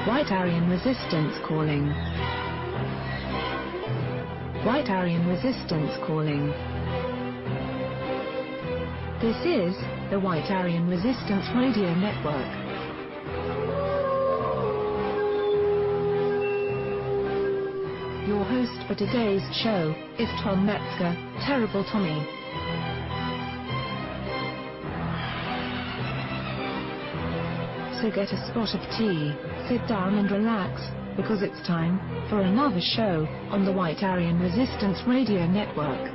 White Aryan Resistance calling. White Aryan Resistance calling. This is the White Aryan Resistance Radio Network. Your host for today's show is Tom Metzger, Terrible Tommy. So get a spot of tea, sit down and relax, because it's time for another show on the White Aryan Resistance Radio Network.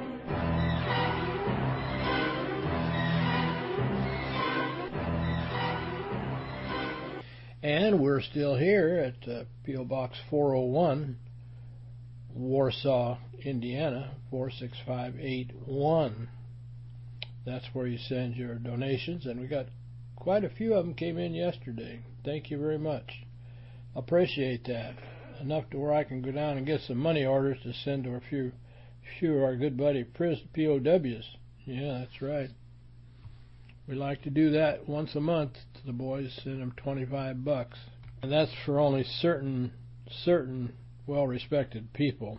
And we're still here at P.O. Box 401, Warsaw, Indiana, 46581. That's where you send your donations, and we got quite a few of them came in yesterday. Thank you very much. Appreciate that. Enough to where I can go down and get some money orders to send to a few of our good buddy POWs. Yeah, that's right. We like to do that once a month to the boys, send them $25. And that's for only certain well-respected people.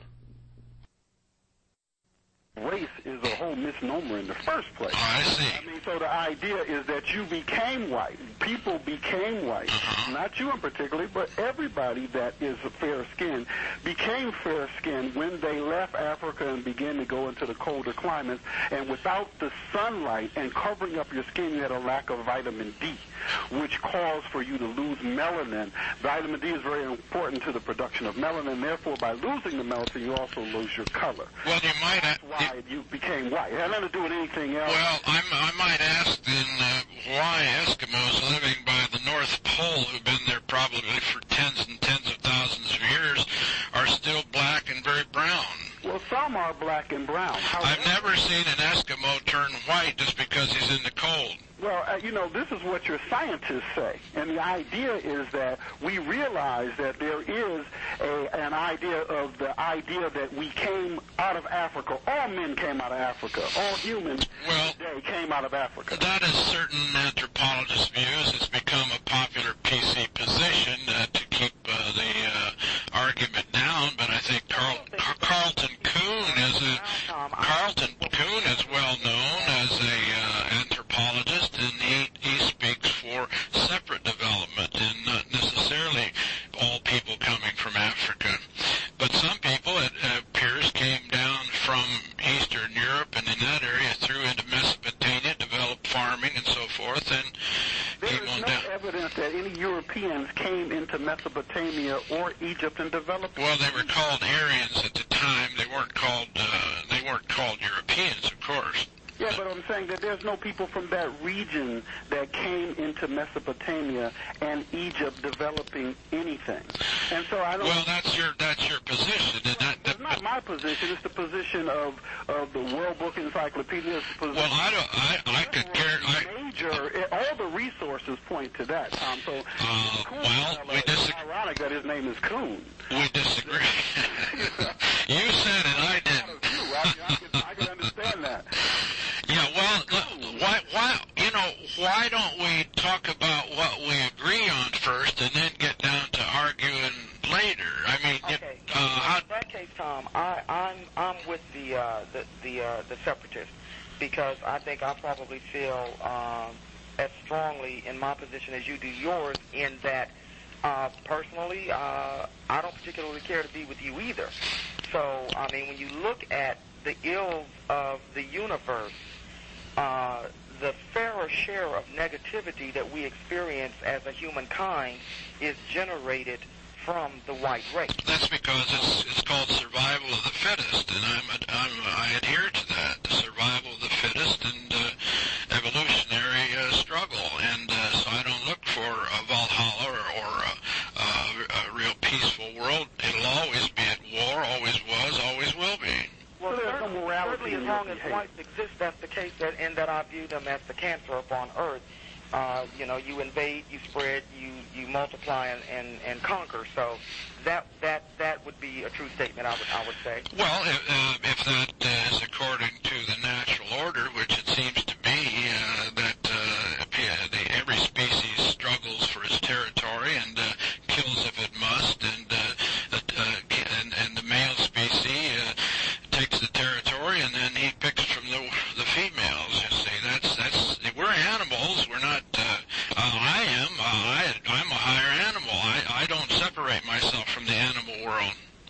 Race is a whole misnomer in the first place. I see. I mean, so the idea is that you became white. People became white. Not you in particular, but everybody that is fair-skinned became fair-skinned when they left Africa and began to go into the colder climates. And without the sunlight and covering up your skin, you had a lack of vitamin D, which caused for you to lose melanin. Vitamin D is very important to the production of melanin. Therefore, by losing the melanin, you also lose your color. Well, you might. That's why you became white. It had nothing to do with anything else. Well, I might ask then why Eskimos living by the North Pole, who've been there probably for tens and tens of thousands of years, are still black and very brown. Well, some are black and brown. However, I've never seen an Eskimo turn white just because he's in the cold. Well, this is what your scientists say. And the idea is that we realize that there is an idea that we came out of Africa. All men came out of Africa. All humans today came out of Africa. That is certain anthropologists' views. It's become a popular PC position to keep the argument down. But I think Carlton Kuhn is well known as a anthropologist. And he speaks for separate development and not necessarily all people coming from Africa. But some people, it appears, came down from Eastern Europe and in that area through into Mesopotamia, developed farming and so forth, and there is no evidence that any Europeans came into Mesopotamia or Egypt and developed. Well, they were called Aryans at the time. They weren't called Europeans, of course. Yeah, but I'm saying that there's no people from that region that came into Mesopotamia and Egypt developing anything. And so I don't. Well, that's your position. It's not my position. It's the position of the World Book Encyclopedia. Well, I could care. All the resources point to that, Tom. So, we disagree. Ironic that his name is Kuhn. We disagree. You said it. I didn't. I can understand that. Yeah, well, why don't we talk about what we agree on first and then get down to arguing later? I mean, okay. In that case, Tom, I'm with the separatists because I think I probably feel as strongly in my position as you do yours in that personally, I don't particularly care to be with you either. So, I mean, when you look at the ills of the universe, the fairer share of negativity that we experience as a humankind is generated from the white race. That's because it's called survival of the fittest, and I adhere to that, the survival of the fittest and evolutionary struggle. And so I don't look for a Valhalla or a real peaceful world. It'll always be at war, always was, always will be. Well, certainly as long as whites exist, that's the case, in that I view them as the cancer upon Earth. You invade, you spread, you multiply and conquer. So that would be a true statement, I would say. Well, if that is according to the natural order, which it seems to be, that every species struggles for its territory and kills if it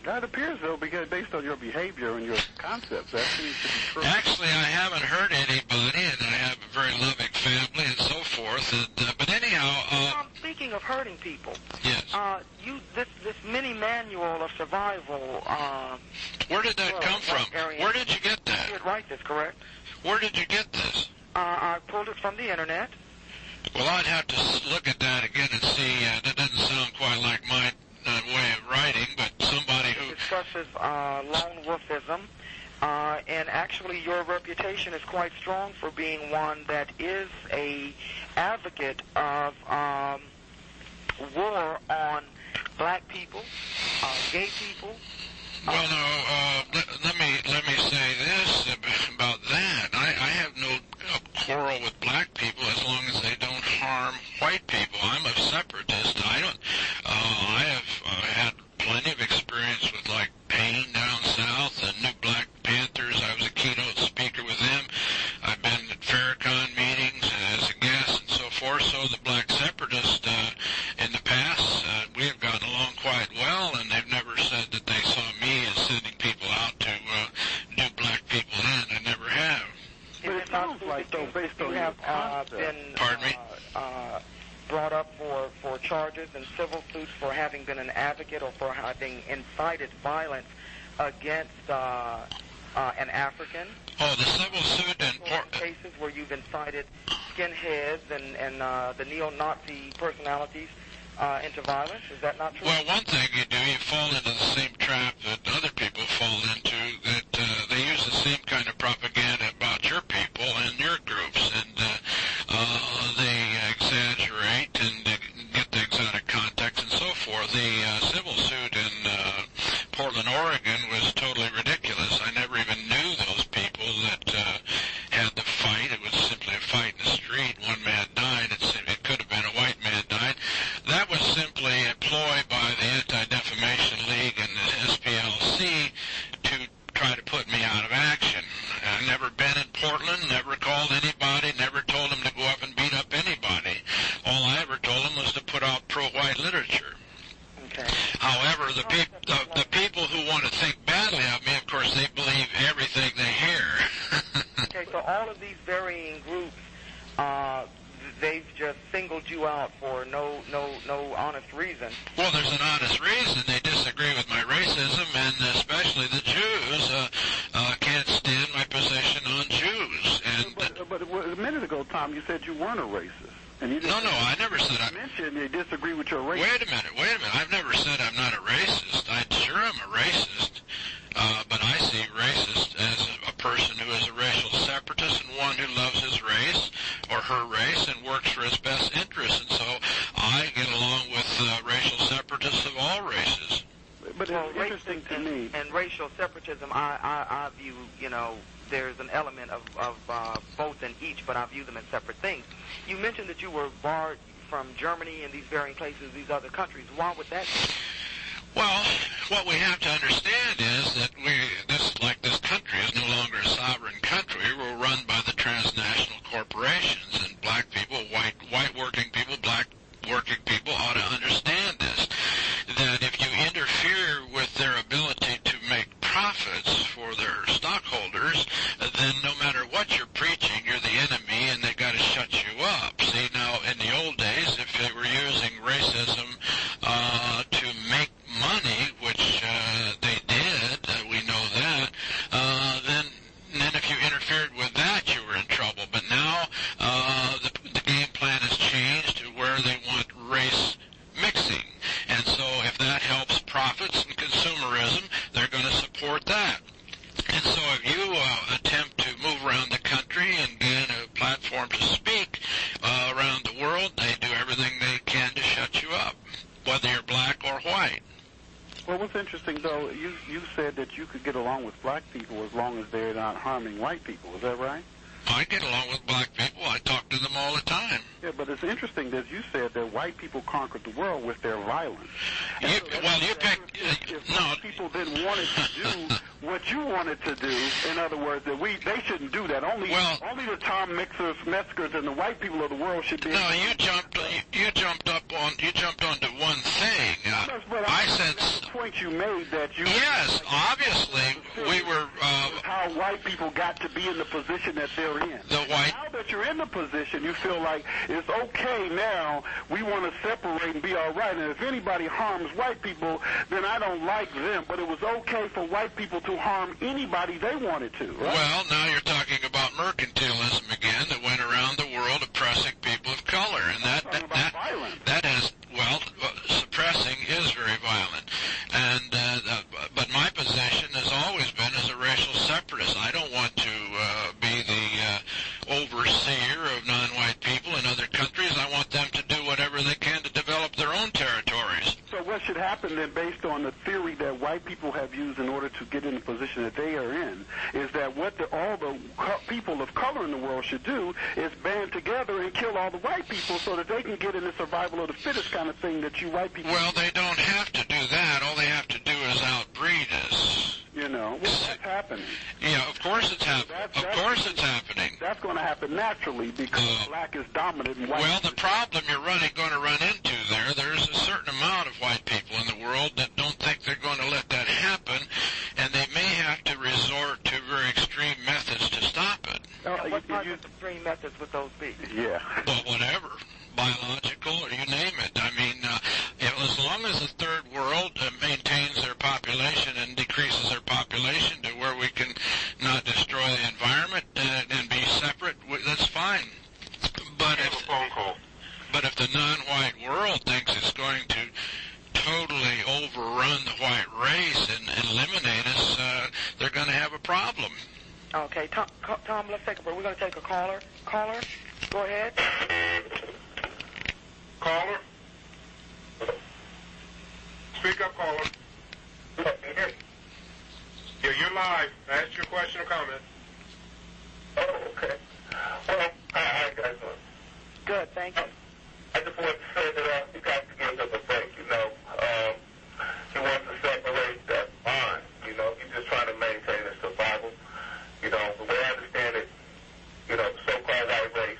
It appears, though, because based on your behavior and your concepts, that seems to be true. Actually, I haven't hurt anybody, and I have a very loving family and so forth. And, but anyhow... speaking of hurting people, yes. This mini manual of survival... where did that come from? Where did you get that? You did write this, correct? Where did you get this? I pulled it from the Internet. Well, I'd have to look at that again and see. That doesn't sound quite like my way of writing, but somebody who... It discusses lone wolfism, and actually your reputation is quite strong for being one that is a advocate of war on black people, gay people. Well, no, let me say this about that. I have no quarrel with black people as long as they don't harm white people. I'm a separatist. I have had plenty of experience with, like, Payne down south and New Black Panthers. I was a keynote speaker with them. I've been at Farrakhan meetings as a guest and so forth. So the black separatists in the past, we have gotten along quite well, and they've never said that they saw me as sending people out to do black people in. I never have. But it sounds like, though, based on your concept... Pardon me? Brought up for charges and civil suits for having been an advocate or for having incited violence against an African. Oh, the civil suit in cases where you've incited skinheads and the neo-Nazi personalities into violence. Is that not true? Well, one thing you do, you fall into the same trap that other people fall into, that they use the same kind of propaganda about your people and your groups, and they exaggerate and get things out of context and so forth. The civil suit in Portland, Oregon was totally ridiculous. I never even knew those people that had the fight. It was simply a fight in the street. One man died. It could have been a white man died. That was simply a ploy by the Anti-Defamation League and the SPLC to try to put me out of action. I've never been in Portland, never called anybody, never told them to go up and beat up anybody. All I ever told them was to put out pro-white literature. Okay. However, the people who want to think badly of me, of course, they believe everything they hear. Okay, so all of these varying groups, they've just singled you out for no honest reason. Well, there's an honest reason. They disagree with my racism, and especially the Jews can't stand my position on Jews. And but a minute ago, Tom, you said you weren't a racist. And you no, I never said I mentioned they disagree with your race. Wait a minute. I've never said I'm not a racist. Sure I'm a racist, but I see racist as a person who is a racial separatist and one who loves his race or her race and works for his best interests. And so I get along with racial separatists of all races. But it's interesting to me. And racial separatism, I view, there's an element of both in each, but I view them as separate things. You mentioned that you were barred from Germany and these varying places, these other countries. Why would that be? Well, what we have to understand is that this country is no longer a sovereign country. We're run by the transnational corporations, and black people, white working people, black working people ought to understand this, that if you interfere with their ability to make profits for their stockholders, then no matter what you're preaching, you're the enemy, and they've got to shut you up. See, now, in the old days, if they were using racism to make money, which they did, we know that, then if you interfered with that, you were in trouble. But now the game plan has changed to where they want race mixing. And so if that helps profits and consumerism, they're going to support that. And so if you attempt to move around the country and gain a platform to speak around the world, they do everything they can to shut you up, whether you're black or white. Well, what's interesting, though, you said that you could get along with black people as long as they're not harming white people. Is that right? I get along with black people. I talk to them all the time. Yeah, but it's interesting that you said that white people conquered the world with their violence. If people then wanted to do what you wanted to do, in other words, that they shouldn't do that. Only the Tom Metzgers and the white people of the world should be. No, you jumped onto one thing. I said the point you made that you... Yes, obviously, we were... how white people got to be in the position that they're in. Now that you're in the position, you feel like it's okay now, we want to separate and be all right, and if anybody harms white people, then I don't like them, but it was okay for white people to harm anybody they wanted to, right? Well, now you're talking about mercantilism again that went around the world oppressing people of color, and that is, well, suppressing is very violent. And but my position has always been as a racial separatist. I don't want to be the overseer of non-white people in other countries. I want them to do whatever they can to develop their own territories. So what should happen then, based on the theory that white people have used in order to get in the position that they are in, is that what all the people of color in the world should do is band together and kill all the white people so that they can get in the survival of the fittest kind of thing that you white people... Well, they don't have to do that. All they have to do is outbreed us. You know, that's happening. Yeah, of course it's happening. Of course it's happening. That's going to happen naturally because black is dominant and white... Well, the problem you're going to run into there's a certain amount of white people in the world that don't think they're going to let that happen, and they may have to resort to very extreme methods to stop it. What type of extreme methods would those be? Yeah. Well, whatever. Biological, or you name it. I mean, as long as the third world maintains their population and decreases their population to where we can not destroy the environment and be separate, that's fine. But if the non-white world thinks it's going to totally overrun the white race and eliminate us, they're going to have a problem. Okay, Tom, let's take a break. We're going to take a caller. Caller, go ahead. Caller? Speak up, caller. Yeah, you're live. Ask your question or comment. Oh, okay. Well, hi, guys. Good, thank you. I just want to say that you got to give them a break. You know, he wants to separate that fine. You know, he's just trying to maintain his survival. You know, the way I understand it, you know, the so-called white race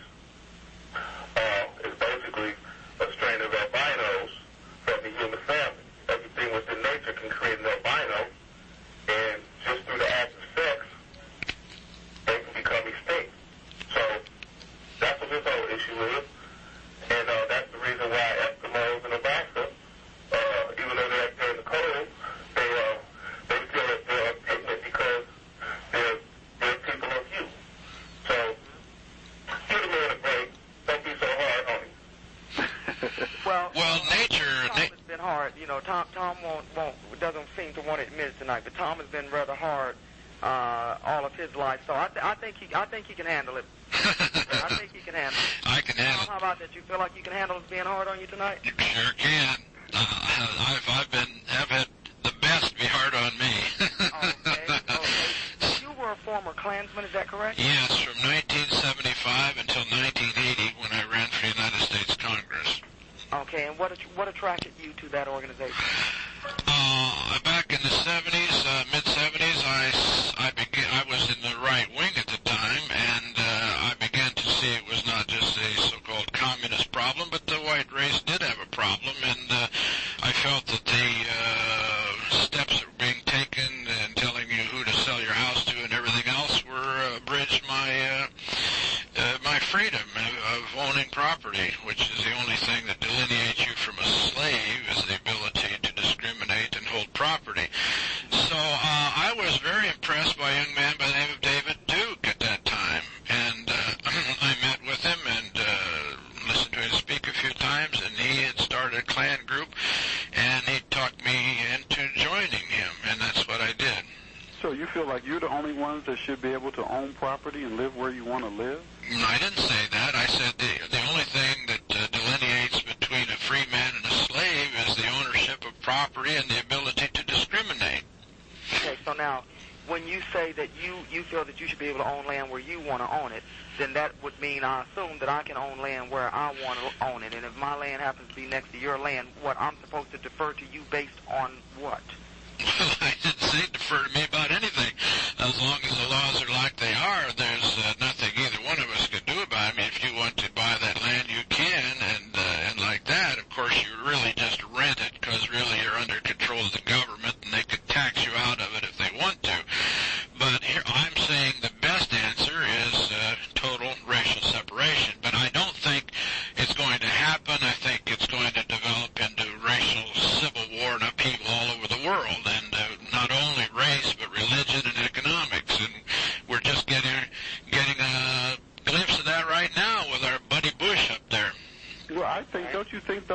is basically a strain of albinos from the human family. Everything within nature can create an albino, and just through the act of sex, they can become extinct. So that's what this whole issue is, and that's the reason why Eskimos in Alaska, even though they're up there in the cold, they feel that they're pigment because they're people of you. So give the man a break. Don't be so hard on him. Well, nature... Tom has been hard. You know, Tom doesn't seem to want to admit it tonight, but Tom has been rather hard all of his life. So I think he can handle it. I think he can handle it. I can handle it. How about that? You feel like you can handle us being hard on you tonight? You sure can. I've had the best be hard on me. Okay. You were a former Klansman, is that correct? Yes, from 1975 until 1980 when I ran for United States Congress. Okay, and what attracted you to that organization? Back in the 70s, mid-70s, I was in the right wing at the time, and I began to see it was not just a so-called communist problem, but the white race did have a problem, and I felt that the steps that were being taken and telling you who to sell your house to and everything else were abridged my freedom of owning property, which is the only thing that delineates you from a slave, is the ability to discriminate and hold property. So I was very impressed by a young man by the name of David Duke at that time, and I met with him and listened to him speak a few times, and he had started a Klan group, and he talked me into joining him, and that's what I did. So you feel like you're the only ones that should be able to own property and live where you want to live? I didn't say that. I said the only thing that delineates between a free man and a slave is the ownership of property and the ability to discriminate. Okay, so now, when you say that you feel that you should be able to own land where you want to own it, then that would mean, I assume, that I can own land where I want to own it. And if my land happens to be next to your land, what, I'm supposed to defer to you based on what? Well, I didn't say defer to me about anything. As long as the laws are like they are, there's nothing either one of us can do about it. I mean, if you want to buy that land, you can, and like that. Of course, you really just rent it because really you're under control of the government.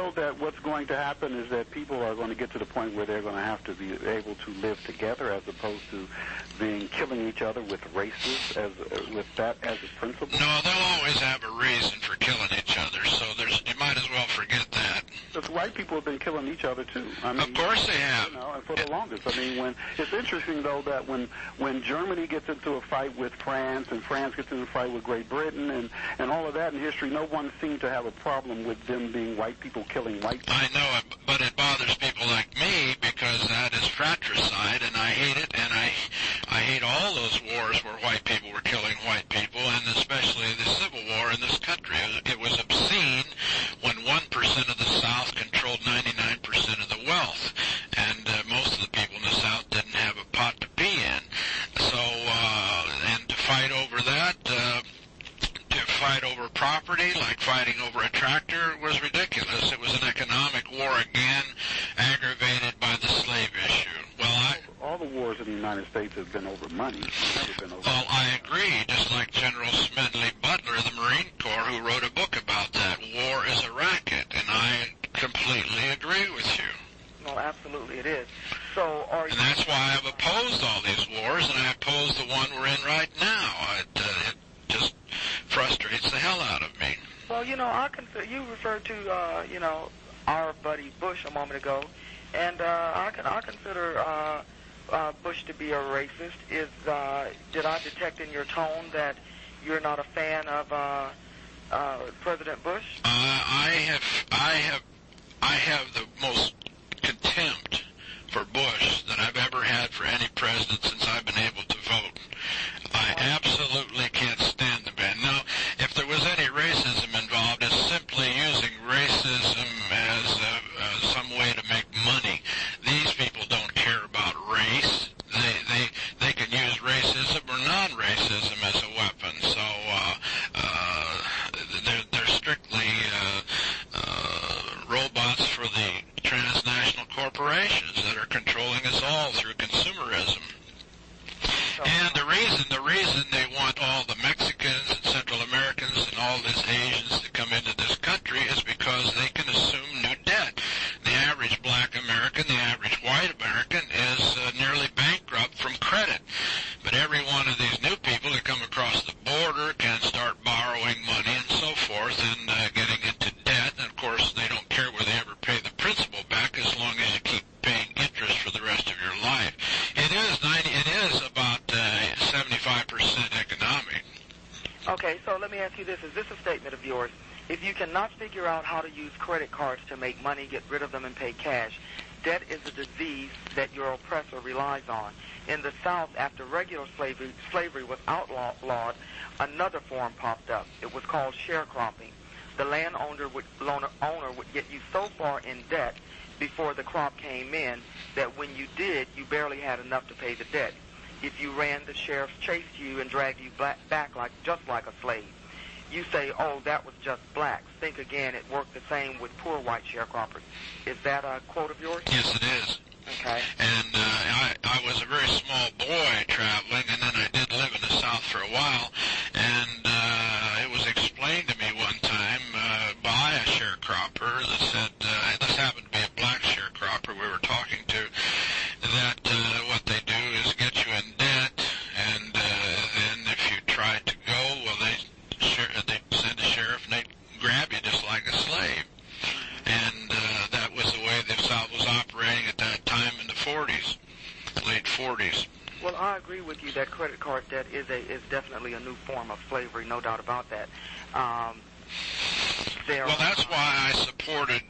know that what's going to happen is that people are going to get to the point where they're going to have to be able to live together as opposed to killing each other with races with that as a principle? No, they'll always have a reason for killing each other, so you might as well forget that. Because white people have been killing each other too. I mean, of course they have. And for the longest. I mean, it's interesting though that when Germany gets into a fight with France and France gets into a fight with Great Britain and all of that in history, no one seemed to have a problem with them being white people killing white people. I know it, but it bothers people like me because that is fratricide, and I hate it, and I hate all those wars where white people were killing white people, and especially the Civil War in this country. It was obscene when 1% of the South controlled 99% of the wealth, and most of the people in the South didn't have a pot to pee in. So, and to fight over that, to fight over property, like fighting over a tractor, was ridiculous. It was an economic war again, aggravated by the slave issue. Well, all the wars in the United States have been over money. It's never been over well, I agree, just like General Smedley Butler of the Marine Corps, who wrote a book about that. War is a racket, and I completely agree with you. No, absolutely it is. So, and that's why I've opposed all these wars, and I oppose the one we're in right now. It just frustrates the hell out of me. Well, I consider, you referred to, our buddy Bush a moment ago, and I consider Bush to be a racist. Did I detect in your tone that you're not a fan of President Bush? I have the most contempt for Bush that I've ever had for any president since I've been able to vote. I absolutely can't stand the man. Now, if there was any racism involved, it's simply using racism as some way to make money. These people don't care about race. They can use racism or non-racism as a weapon. So they're strictly robots for the transnational corporations that are controlling us all through consumerism. And the reason they want all the Mexicans and Central Americans and all these Asians to come into this country is because they can assume new debt. The average black American, the average white American is nearly bankrupt from credit. But every one of these new people that come across the border can start borrowing money and so forth and getting into debt. And of course, they don't care whether they ever pay the principal back as long as you keep paying interest for the rest of your life. It is about 75% economic. Okay, so let me ask you this. Is this a statement of yours? If you cannot figure out how to use credit cards to make money, get rid of them, and pay cash, debt is a disease that your oppressor relies on. In the South, after regular slavery was outlawed, another form popped up. It was called sharecropping. The landowner would get you so far in debt before the crop came in that when you did, you barely had enough to pay the debt. If you ran, the sheriffs chased you and dragged you back just like a slave. You say, oh, that was just blacks. Think again, it worked the same with poor white sharecroppers. Is that a quote of yours? Yes, it is. Okay. And I was a very small boy traveling, and then I did live in the South for a while, and it was explained to me one time by a sharecropper that said, this happened to be a black sharecropper we were talking to, that what they do is get you in debt, and then if you try to go, well, they send a sheriff and they grab you just like a slave. And that was the way the South was operating at that time in the 40s, late 40s. Well, I agree with you that credit card debt is definitely a new form of slavery, no doubt about that. Well, that's why I supported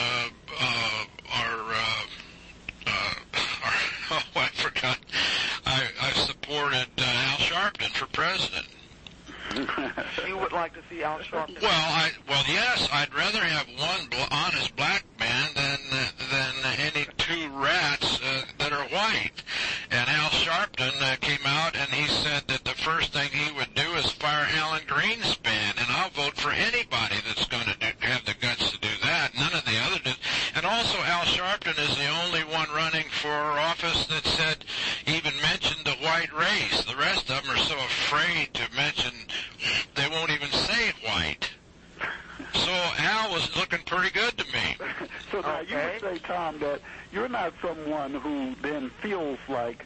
I forgot. I supported Al Sharpton for president. You would like to see Al Sharpton? Well, yes. I'd rather have one honest black man than any two rats that are white. And Al Sharpton came out and he said that the first thing he would do is fire Alan Greenspan, and I'll vote for anybody that's going to have the guts to do that. None of the other did. And also, Al Sharpton is the only one running for office that said even mentioned the white race. The rest of them are so afraid to mention. They won't even say white. So Al was looking pretty good to me. now you would say, Tom, that you're not someone who then feels like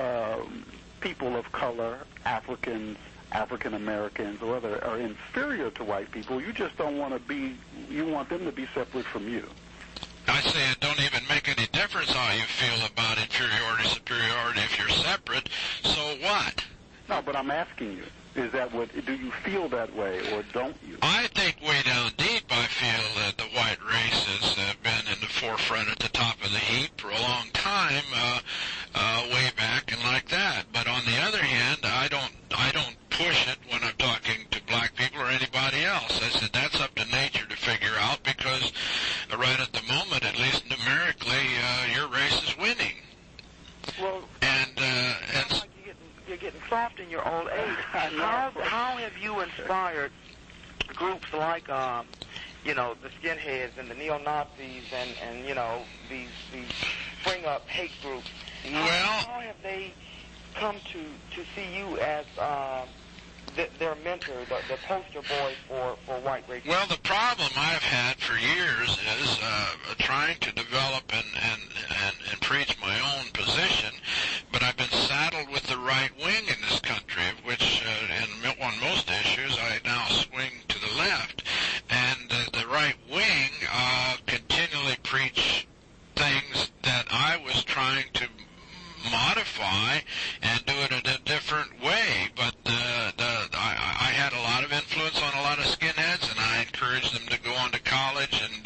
people of color, Africans, African Americans, or other are inferior to white people. You just don't want to be. You want them to be separate from you. I say it don't even make any difference how you feel about inferiority, superiority if you're separate. So what? No, but I'm asking you. Is that what? Do you feel that way, or don't you? I think way down deep, I feel that the white races have been in the forefront at the top of the heap for a long time, way back and like that. But on the other hand, I don't push it when I'm talking to black people or anybody else. I said that's up to nature to figure out, because right at the moment, at least numerically, your race is winning. Well, you're getting soft in your old age. How have you inspired groups like, the skinheads and the neo-Nazis and these spring up hate groups? How have they come to see you as their mentor, the poster boy for white race? Well, the problem I've had for years is trying to develop and preach my own position, but I've been saddled with the right wing in this country, of which on most issues I now swing to the left. And the right wing continually preach things that I was trying to modify and do it in a different way. But I had a lot of influence on a lot of skinheads, and I encouraged them to go on to college and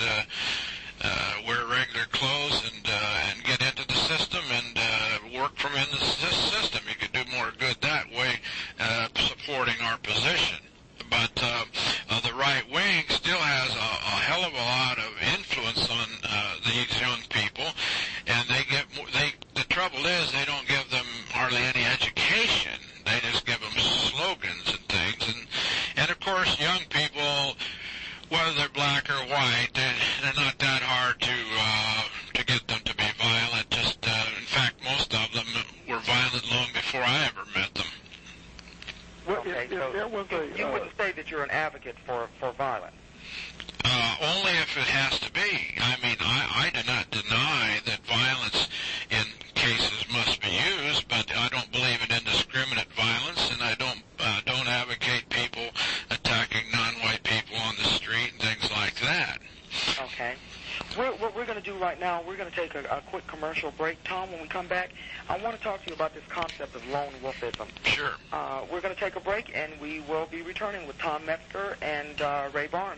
wear regular clothes and get into the system and work from in the system. You could do more good that way, supporting our position. But the right wing still has a hell of a lot of influence on these young people, and the trouble is they don't give them hardly any education. They just give them slogans and things, and of course young people, whether they're black or white, they're not that hard to get them to be violent. Just in fact, most of them were violent long before I ever met them. Well, Okay, so you wouldn't say that you're an advocate for violence? Only if it has to be. I mean, I do not deny that violence in cases must be used, but I don't believe in indiscriminate violence, and I don't advocate people attacking non-white people on the street and things like that. Okay. What we're going to do right now, we're going to take a quick commercial break. Tom, when we come back, I want to talk to you about this concept of lone wolfism. Sure. We're going to take a break, and we will be returning with Tom Metzger and Ray Barnes.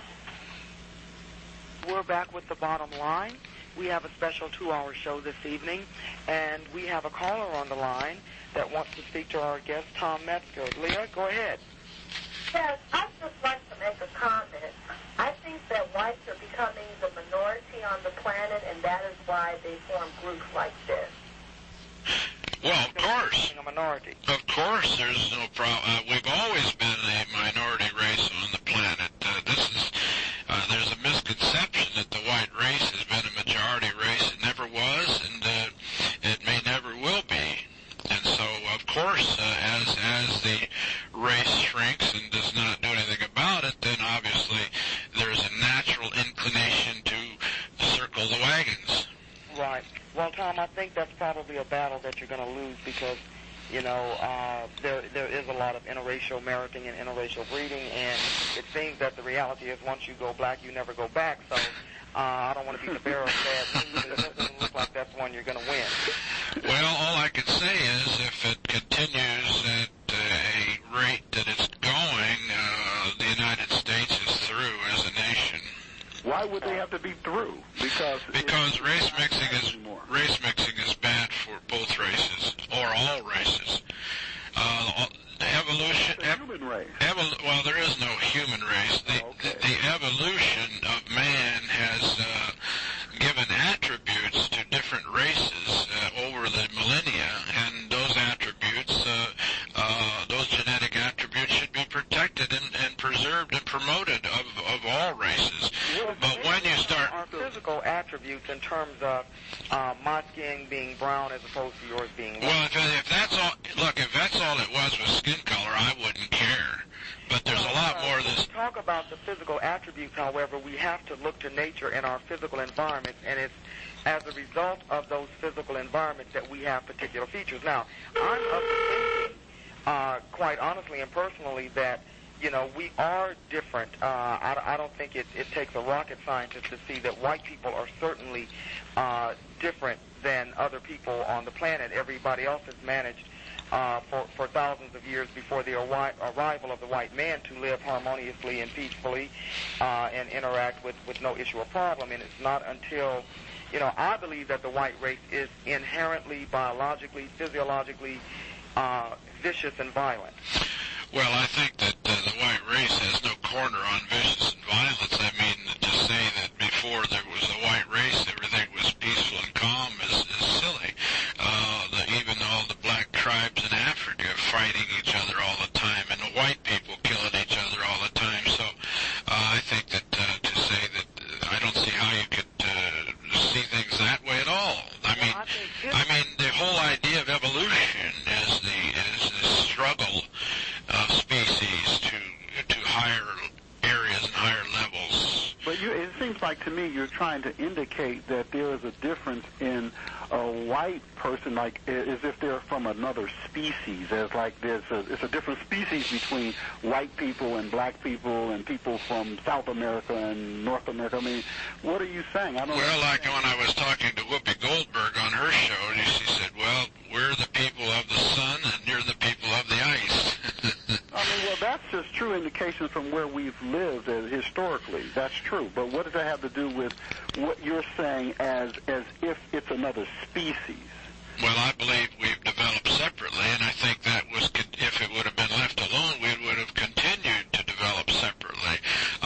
We're back with The Bottom Line. We have a special 2-hour show this evening, and we have a caller on the line that wants to speak to our guest, Tom Metzger. Leah, go ahead. Yes, I'd just like to make a comment. I think that whites are becoming the minority on the planet, and that is why they form groups like this. Well, of course. A minority. Of course, there's no problem. We've always been a minority race on the planet. There's a misconception that the white race has been a majority race. It never was, and it may never will be. And so, of course, as the race shrinks and does not do anything about it, then obviously there's a natural inclination to circle the wagons. Right. Well, Tom, I think that's probably a battle that you're going to lose because, there is a lot of interracial marrying and interracial breeding, and it seems that the reality is once you go black, you never go back. So I don't want to be the bearer of bad news. It doesn't look like that's one you're going to win. Well, all I can say is if it continues at a rate that it's going, the United States is through as a nation. Why would they have to be through? Because race mixing is bad for both races or all races. Evolution. Human race. Well, there is no human race. The evolution of man has given attributes to different races over the millennia, and those attributes, those genetic attributes, should be protected and preserved and promoted of all races. But when you start our physical attributes in terms of my skin being brown as opposed to yours being white. Well, if that's all, look, if that's all it was skin color, I wouldn't care. But there's a lot more than we talk about the physical attributes, however, we have to look to nature and our physical environments, and it's as a result of those physical environments that we have particular features. Now, I'm of the thinking, quite honestly and personally, that we are different. I don't think it takes a rocket scientist to see that white people are certainly different than other people on the planet. Everybody else has managed for thousands of years before the arrival of the white man to live harmoniously and peacefully and interact with no issue or problem. And it's not until, I believe that the white race is inherently, biologically, physiologically vicious and violent. Well, I think that the white race has no corner on vicious and violence. I mean, to say that before there was a white race, everything was peaceful and calm is silly. Even all the black tribes in Africa fighting each other all the time, and the white people killing each other all the time. So I think that to say that I don't see how you could see things that way at all. I mean, the whole idea of evolution is the struggle of species to higher areas and higher levels. But it seems like to me you're trying to indicate that there is a difference in a white person, like as if they're from another species, as like it's a different species between white people and black people and people from South America and North America. I mean, what are you saying? I don't know. Like when I was talking to Whoopi Goldberg on her show, she said, well, we're the people of the sun and you're the people of the ice. I mean, well, that's just true indications from where we've lived historically. That's true. But what does that have to do with what you're saying as if it's another species? Well, I believe we've developed separately, and I think that was, if it would have been left alone, we would have continued to develop separately.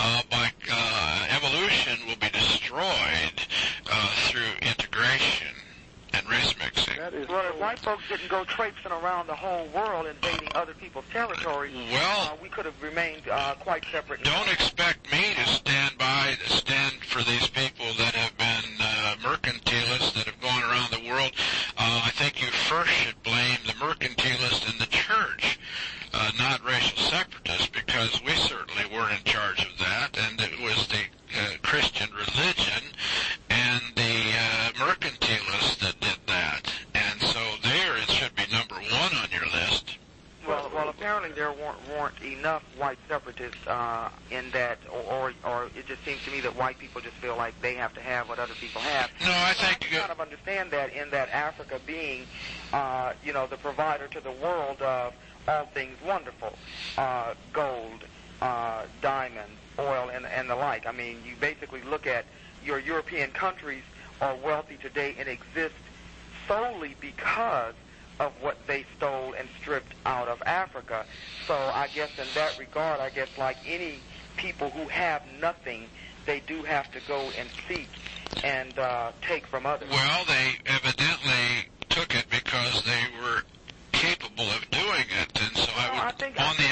Evolution will be destroyed through integration and race mixing. Well, if white folks didn't go traipsing around the whole world invading other people's territory, we could have remained quite separate. Don't expect me to stand for these people that have been mercantilists that have gone around the world. I think you first should blame the mercantilists in the church, not racial separatists, because we certainly weren't in charge of that, and it was the Christian religion and the mercantilists that did that. And so it should be number one on your list. Well, apparently there weren't enough white separatists in that, or it just seems to me that white people just feel like they have to have what other people have. No, I think I kind of understand that in that Africa being, the provider to the world of all things wonderful, gold, diamonds, oil, and the like. I mean, you basically look at your European countries are wealthy today and exist solely because of what they stole and stripped out of Africa. So I guess in that regard, like any people who have nothing, they do have to go and seek and take from others. Well, they evidently took it because they were capable of doing it, and so I think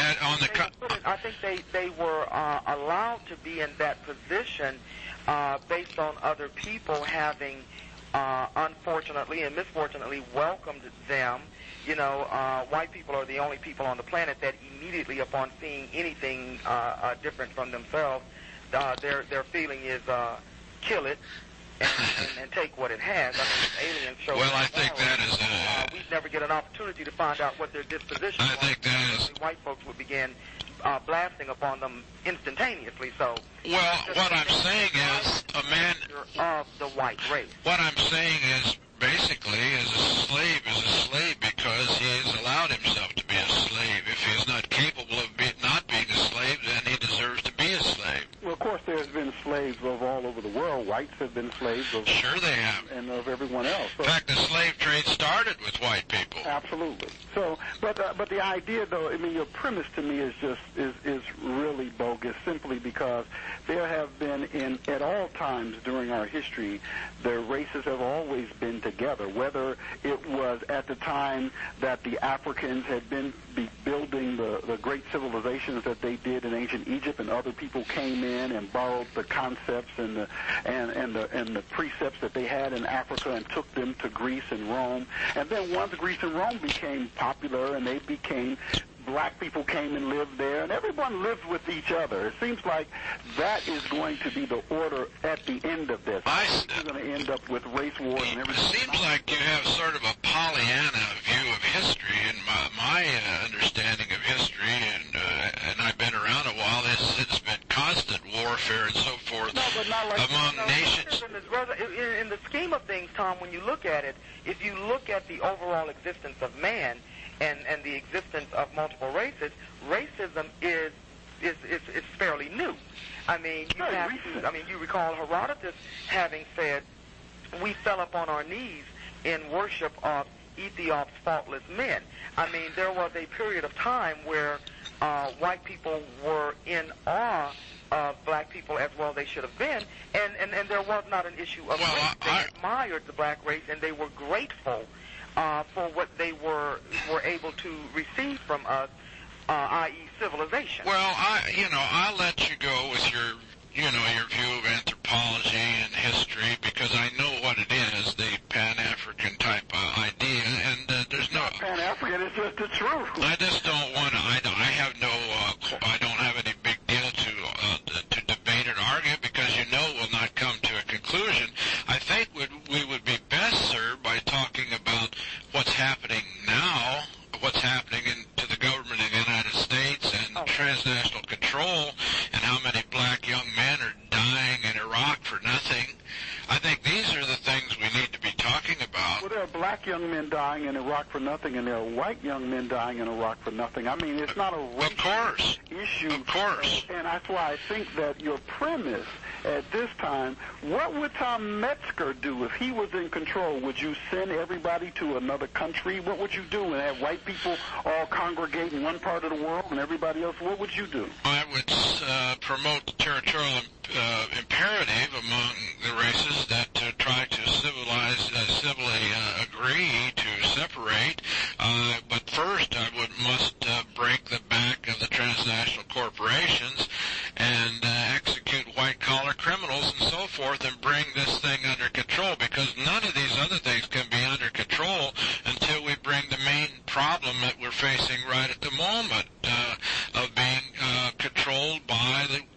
they were allowed to be in that position based on other people having unfortunately and misfortunately welcomed them. White people are the only people on the planet that immediately upon seeing anything different from themselves, their feeling is kill it and take what it has. I mean, aliens show. Well, I think that is we never get an opportunity to find out what their disposition was. I think that is. White folks would begin blasting upon them instantaneously. So. Well, what I'm saying is a man of the white race. What I'm saying is basically is a slave because he has allowed himself to be a slave. If he is not capable of not being a slave, then he deserves to be a slave. Well, of course, there's been slaves of all over the world. Whites have been slaves of sure they have, and of everyone else. So, in fact, the slave trade started with white people. Absolutely. So, but the idea, though, I mean, your premise to me is just is really bogus. Simply because there have been at all times during our history, the races have always been together. Whether it was at the time that the Africans had been building the great civilizations that they did in ancient Egypt, and other people came in and borrowed the concepts and the precepts that they had in Africa and took them to Greece and Rome. And then once Greece and Rome became popular and they became black people came and lived there, and everyone lived with each other. It seems like that is going to be the order at the end of this. We're going to end up with race wars and everything. It seems like you have sort of a Pollyanna view of history, and my understanding of history, and I've been around a while, it's been constant warfare and so forth among nations. In the scheme of things, Tom, when you look at it, if you look at the overall existence of man and the existence of multiple races, racism is fairly new. I mean, you recall Herodotus having said, "We fell upon our knees in worship of Ethiop's faultless men." I mean, there was a period of time where white people were in awe of black people as well they should have been, and there was not an issue of race. They admired the black race, and they were grateful for what they were able to receive from us, i.e. civilization. Well, I'll let you go with your view of anthropology and history, because I know what it is, the Pan-African type idea, and there's no... Pan-African is just the truth. I just don't want to, I don't have any big deal to debate and argue, because we'll not come to a conclusion. I think we would be best served by talking about what's happening now, what's happening to the government of the United States and transnational control, and how many black young men are dying in Iraq for nothing. I think these are the things we need to be talking about. Well, there are black young men dying in Iraq for nothing, and there are white young men dying in Iraq for nothing. I mean, it's not a racial issue. Of course. And that's why I think that your premise at this time, what would Tom Metzger do if he was in control? Would you send everybody to another country? What would you do and have white people all congregate in one part of the world and everybody else? What would you do? I would promote the territorial imperative among the races that try to civilly agree to separate. But first, I must break the back of the transnational corporations and execute white-collar criminals and so forth, and bring this thing under control, because none of these other things can be under control until we bring the main problem that we're facing right at the moment of being controlled by the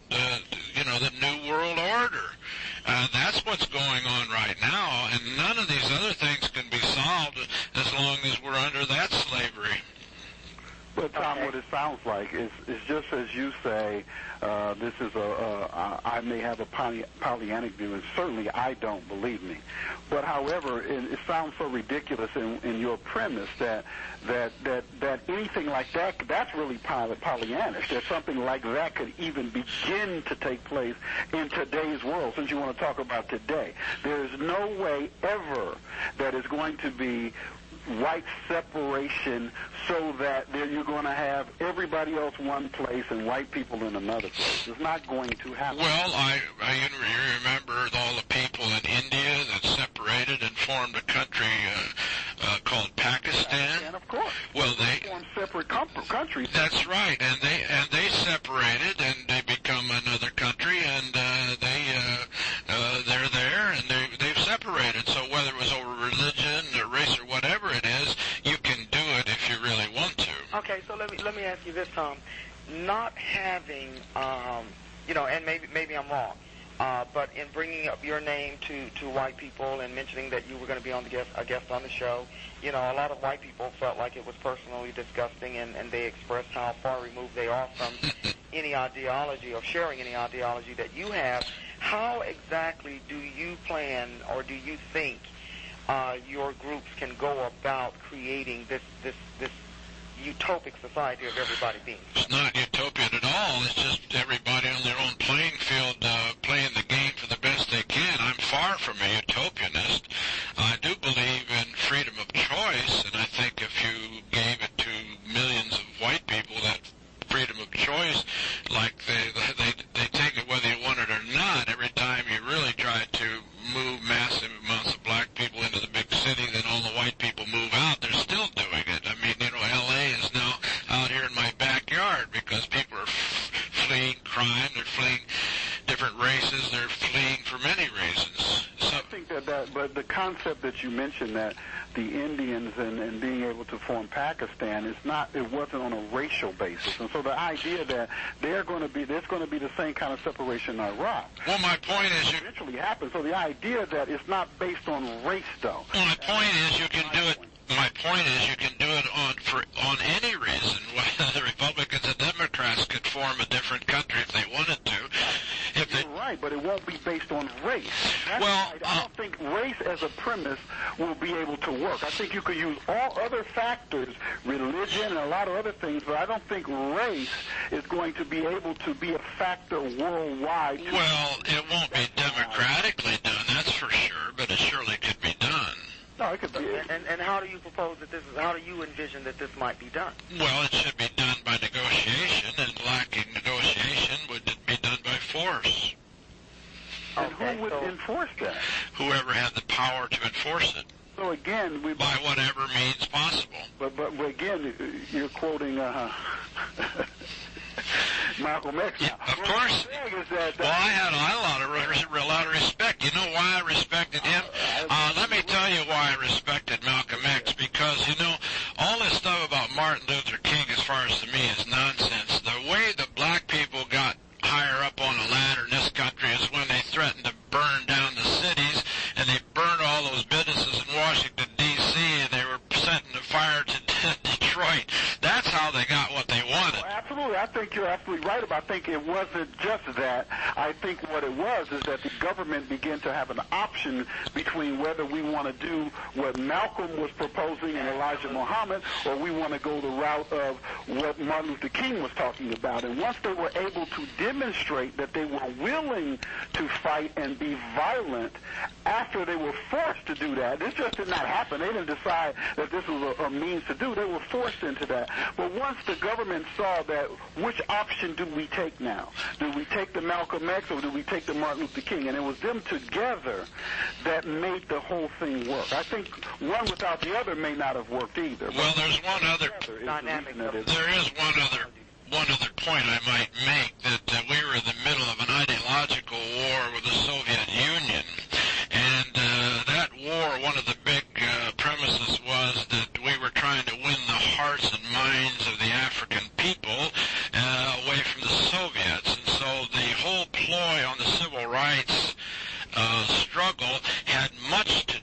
New World Order. That's what's going on right now, and none of these other things can be solved as long as we're under that slavery. But Tom, what it sounds like is just as you say, this is I may have a Pollyannic view, and certainly I don't, believe me. But however, it sounds so ridiculous in your premise that anything like that's really Pollyannish, that something like that could even begin to take place in today's world, since you want to talk about today. There is no way ever that is going to be white separation so that you're going to have everybody else one place and white people in another place. It's not going to happen. Well, I remember all the people in India that separated and formed a country called Pakistan. And of course. Well, they formed separate countries. That's right, and they separated and they become another country, and they're there and they've separated. So whether it was over religion or race or whatever it is, you can do it if you really want to. Okay, so let me ask you this, Tom. Not having, and maybe I'm wrong, but in bringing up your name to white people and mentioning that you were going to be a guest on the show, a lot of white people felt like it was personally disgusting, and they expressed how far removed they are from any ideology or sharing any ideology that you have. How exactly do you plan, or do you think your groups can go about creating this utopic society of everybody being? It's not utopian at all. It's just everybody on their own playing field playing the game for the best they can. I'm far from a utopianist. I do believe in freedom of choice, and I think if you gave it to millions of white people, that freedom of choice, like they take it whether you want it or not. Every time you really try to move massive amounts of black people into the big city, then all the white people move out. They're still doing it. I mean, L.A. is now out here in my backyard because people are fleeing crime. They're fleeing different races. They're fleeing for many reasons. So, I think that but the concept that you mentioned, that the Indians and being able to form Pakistan, it wasn't on a racial basis. And so the idea that there's going to be the same kind of separation in Iraq. Well, my point is eventually happens. So the idea that it's not based on race, though. Well, my point is you can do it. My point is you can do it on any reason. The Republicans and Democrats could form a different country if they wanted to. You're right, but it won't be based on race. I don't think race as a premise will be able to work. I think you could use all other factors, religion and a lot of other things, but I don't think race is going to be able to be a factor worldwide. Well, it won't be democratically done, that's for sure, but it surely could be done. No, it could be. And how do you propose that how do you envision that this might be done? Well, it should be done by negotiation, and lacking negotiation would be done by force. And who would enforce that? Whoever had the power to enforce it. So again, by whatever means possible. But again, you're quoting Malcolm X. Of course. I had a lot of respect. You know why I respected him? Let me tell you why I respected Malcolm X. Because, all this stuff about Martin Luther King, as far as to me, is nonsense. The way the black people got higher up on the ladder in this country is when they threatened to burn down the cities, and they burned all those businesses in Washington, D.C., and they were setting the fire to Detroit. That's how they got what they wanted. Well, absolutely. I think you're absolutely right about. I think it wasn't just that. I think what it was is that the government began to have an option between whether we want to do what Malcolm was proposing and Elijah Muhammad, or we want to go the route of what Martin Luther King was talking about. And once they were able to demonstrate that they were willing to fight and be violent after they were forced to do that, this just did not happen. They didn't decide that this was a means to do. They were forced into that. But once the government saw that, which option do we take now? Do we take the Malcolm X or do we take the Martin Luther King? And it was them together that made the whole thing work. I think one without the other may not have worked either. Well, there's one other dynamic. There is one other point I might make, that we were in the middle of an ideological war with the Soviet Union, and that war, one of the big premises was that we were trying to win the hearts and minds of the African people away from the Soviets, and so the whole ploy on the civil rights struggle had much to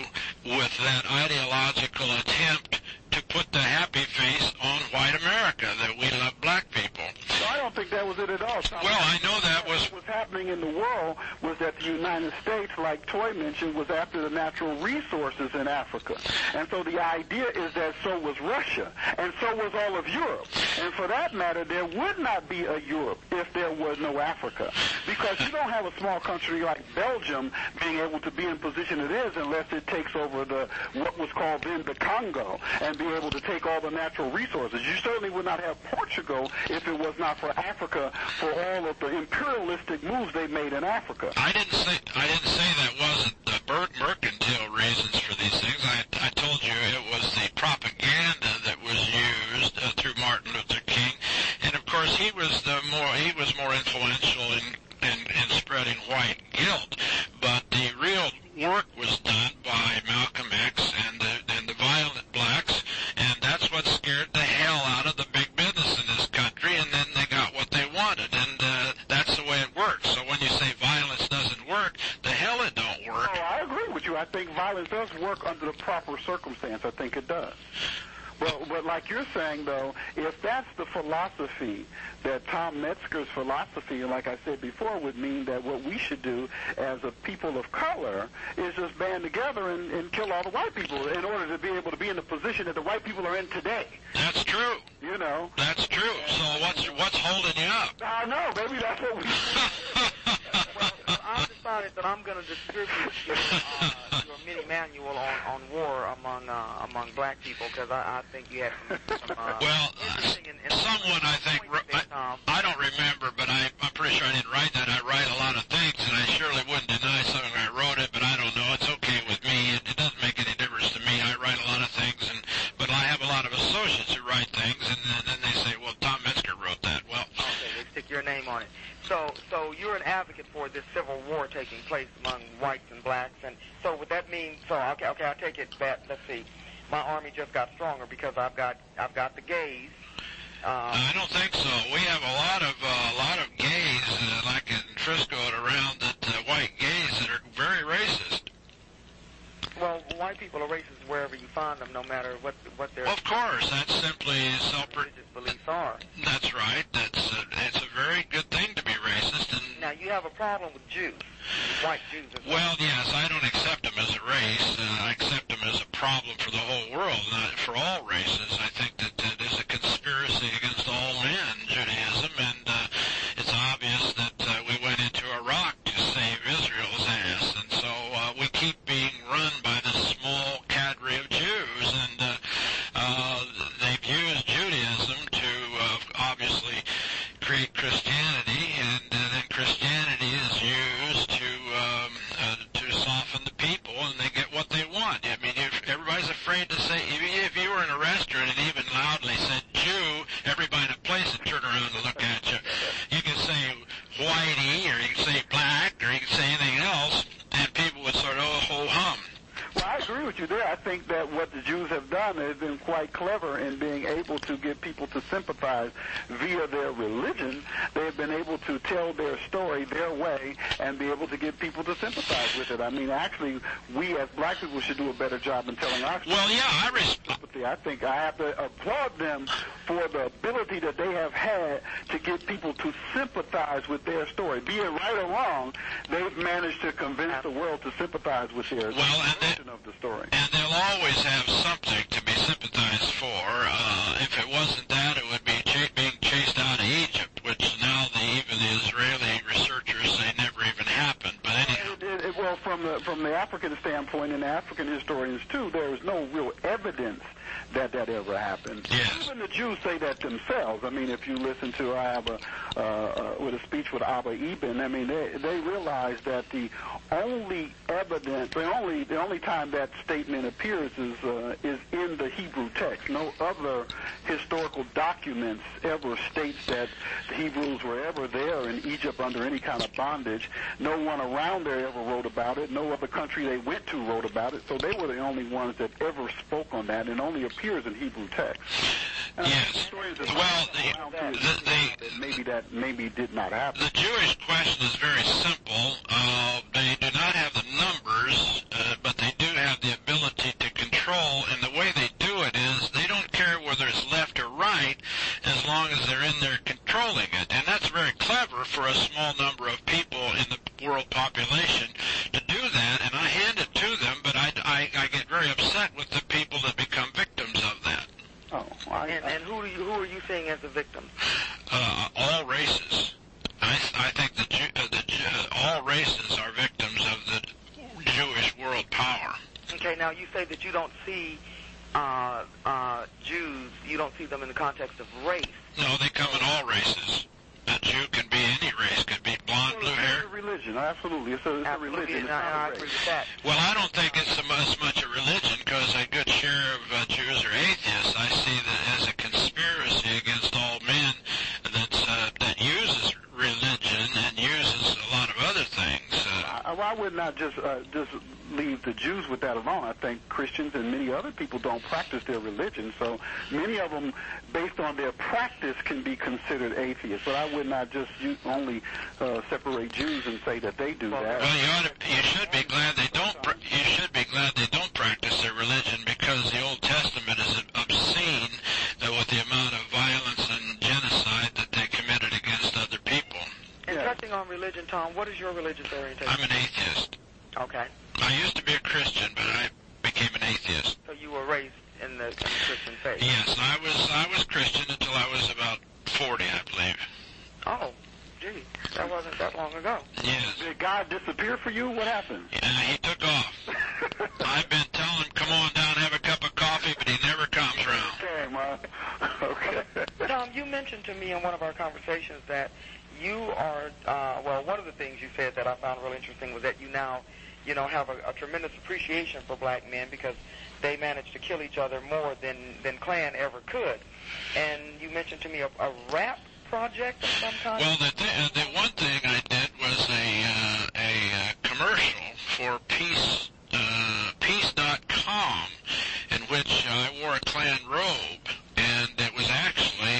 do with that ideological attempt to put the happy face on white America, that we love black people. So I don't think that was it at all. Well, I know that was... What was happening in the world was that the United States, like Toy mentioned, was after the natural resources in Africa. And so the idea is that so was Russia, and so was all of Europe. And for that matter, there would not be a Europe if there was no Africa. Because you don't have a small country like Belgium being able to be in position it is unless it takes over what was called then the Congo, and be able to take all the natural resources. You certainly would not have Portugal if it was not for Africa, for all of the imperialistic moves they made in Africa. I didn't say that wasn't the mercantile reasons for these things. I told you it was the propaganda that was used through Martin Luther King, and of course he was more influential in spreading white guilt. But the real work was done by Malcolm X and the violent blacks, and that's what scared the hell out of the big business in this country, and then they got what they wanted, and that's the way it works. So when you say violence doesn't work, the hell it don't work. Oh, I agree with you. I think violence does work under the proper circumstance. I think it does. But like you're saying, though, if that's the philosophy, that Tom Metzger's philosophy, like I said before, would mean that what we should do as a people of color is just band together and kill all the white people in order to be able to be in the position that the white people are in today. That's true. You know. That's true. So what's holding you up? I know. Maybe that's what we Well, I've decided that I'm going to distribute your mini manual on war among black people, because I think you had some interesting and someone I think I don't remember, but I'm pretty sure I didn't write that. I write a lot of things, and I surely wouldn't deny something I wrote it, but I don't know. It's okay with me. It doesn't make any difference to me. I write a lot of things, but I have a lot of associates who write things, and then they say, well, Tom Metzger wrote that. Well, okay, they stick your name on it. So so you're an advocate for this civil war taking place among whites and blacks, and so would that mean? So okay, I take it that let's see, my army just got stronger because I've got the gays. I don't think so. We have a lot of gays, like in Frisco and around, that white gays that are very racist. Well, white people are racist wherever you find them, no matter what their Well, of course, that's simply religious beliefs are. That's right. It's a very good thing to be racist. And now you have a problem with Jews, white Jews. Well, yes, I don't accept them as a race. I accept them as a problem for the whole world, not for all races. I think that it is a conspiracy against all men, Judaism, and it's obvious that we went into Iraq to save Israel's ass, and so we keep being run by this small cadre of Jews, and they've used Judaism to obviously create Christianity, and then Christianity is used to soften the people, and they get what they want. I mean, everybody's afraid to say, if you were in a restaurant and even loudly said Jew, everybody in the place would turn around and look at you. You can say whitey, or you can say black, or you can say anything else, and people would sort of ho-hum. Well, I agree with you there. I think that what the Jews have done has been quite clever in being able to get people to sympathize via their religion. They've been able to tell their story their way and be able to get people to sympathize with it. I mean, actually, we as black people should do a better job in telling our story. Well, yeah, I think I have to applaud them for the ability that they have had to get people to sympathize with their story. Be it right or wrong, they've managed to convince the world to sympathize with their version of the story. And they'll always have something to be sympathized for. If it wasn't that, it would be being chased out of Egypt, which now even the Israeli researchers say never even happened. But anyhow. Well, from the African standpoint, and the African historians too, there is no real evidence that ever happened. Yes. Even the Jews say that themselves. I mean, if you listen to with a speech with Abba Eban, I mean, they realize that the only evidence, the only time that statement appears is in the Hebrew text. No other historical documents ever states that the Hebrews were ever there in Egypt under any kind of bondage. No one around there ever wrote about it. No other country they went to wrote about it. So they were the only ones that ever spoke on that, and only appears in Hebrew text. And yes. Well, maybe did not happen. The Jewish question is very simple. They do not have the numbers, but they do have the ability to control, and the way they do it is they don't care whether it's left or right as long as they're in there controlling it. And that's very clever for a small number of people in the world population to do that, and I hand it to them, but I get very upset with the people that become victims of that. Oh, and who are you seeing as the victims? All races. I think all races are victims of the Jewish world power. Okay, now you say that you don't see Jews, you don't see them in the context of race. No, they come in all races. A Jew can be any race, could be blonde, blue hair. It's a religion, absolutely. It's a religion. It's not I a agree race. with that. Well, I don't think it's as much a religion, because a good share of Jews are atheists. I see that as a conspiracy against all men that uses religion and uses a lot of other things. I would not just leave the Jews with that alone. I think Christians and many other people don't practice their religion, so many of them, based on their practice, can be considered atheists. But I would not just only separate Jews and say that they do that. Well, you should be glad they don't. You should be glad they don't practice their religion, because the Old Testament is obscene with the amount of violence and genocide that they committed against other people. And touching on religion, Tom, what is your religious orientation? I'm an atheist. Okay. I used to be a Christian, but I became an atheist. So you were raised in the Christian faith? Yes, I was Christian until I was about 40, I believe. Oh, gee, that wasn't that long ago. Yes. Did God disappear for you? What happened? He took off. I've been telling him, come on down, have a cup of coffee, but he never comes around. Okay, man. Okay. Tom, you mentioned to me in one of our conversations that you are, one of the things you said that I found really interesting was that you now, have a tremendous appreciation for black men because they managed to kill each other more than Klan ever could. And you mentioned to me a rap project of some kind? Well, the one thing I did was a commercial for Peace.com in which I wore a Klan robe, and it was actually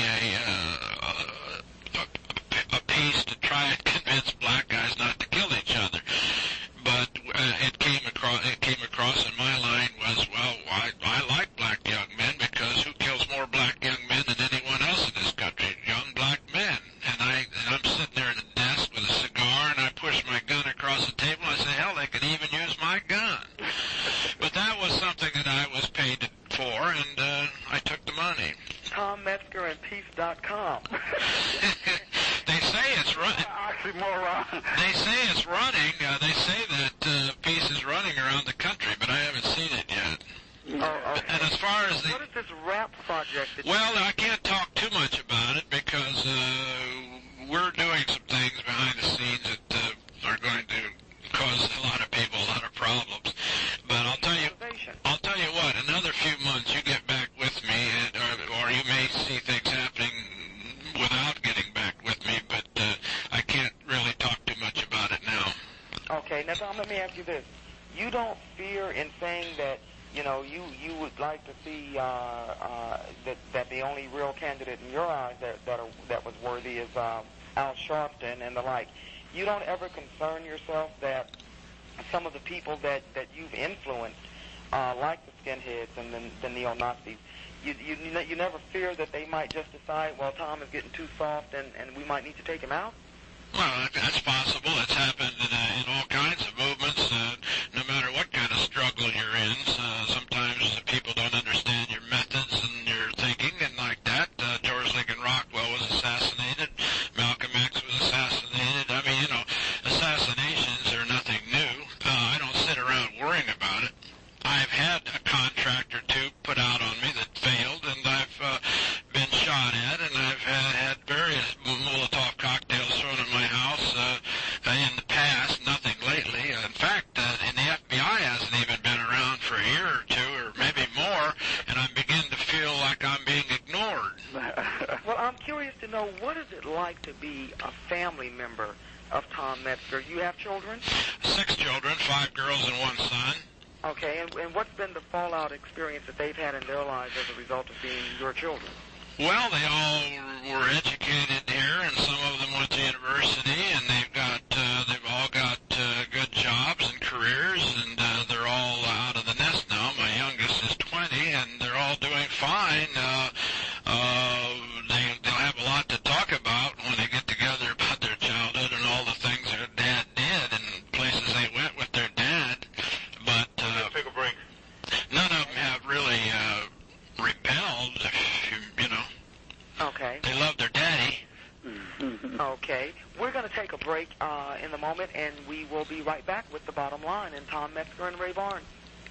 a piece to try and convince black guys not to kill each other. But it came across, and my line was, well, I like black young men because who kills more black young men than anyone else in this country? Young black men. And I'm sitting there at a desk with a cigar, and I push my gun across the table, and I say, hell, they could even use my gun. But that was something that I was paid for, and I took the money. Tom Metzger and Peace.com. They say it's running. They say it's running. They say that Peace is running around the country, but I haven't seen it yet. Oh, okay. And as far as what is this rap project? Well, I can't talk too much about it because we're doing some things behind the scenes that are going to cause a lot of people a lot of problems. But I'll tell you what. Another few months, you get back with me, or you may see things happening without getting back with me. But I can't really talk too much about it now. Okay. Now, Tom, let me ask you this: you don't fear in saying that, you know, you would like to see that the only real candidate in your eyes that was worthy is Al Sharpton and the like. You don't ever concern yourself that some of the people that you've influenced, like the skinheads and the neo-Nazis, you never fear that they might just decide, well, Tom is getting too soft and we might need to take him out? Well, that's possible. It's happened in all kinds of movements, no matter what kind of struggle you're in. Sometimes the people don't understand your methods and your thinking and like that. George Lincoln Rockwell was assassinated. Malcolm X was assassinated. I mean, you know, assassinations are nothing new. I don't sit around worrying about it. I've had a contract or two put out on me that failed, and I've been shot at, and I've had various Molotov cocktails thrown in my house in the past, nothing lately. In fact, and the FBI hasn't even been around for a year or two, or maybe more, and I'm beginning to feel like I'm being ignored. Well, I'm curious to know, what is it like to be a family member of Tom Metzger? You have children? 6 children, 5 girls and 1 son. Okay, and what's been the fallout experience that they've had in their lives as a result of being your children? Well, they all were educated here, and some of them went to university, and they've all got good jobs and careers, and they're all out of the nest now. My youngest is 20, and they're all doing fine. They'll have a lot to talk about when they get together about their childhood and all the things their dad did and places they went with their dad. But take a break. None of them have really rebelled, you know. Okay. They love their daddy. Okay. We're going to take a break in the moment, and we will be right back with The Bottom Line and Tom Metzger and Ray Barnes.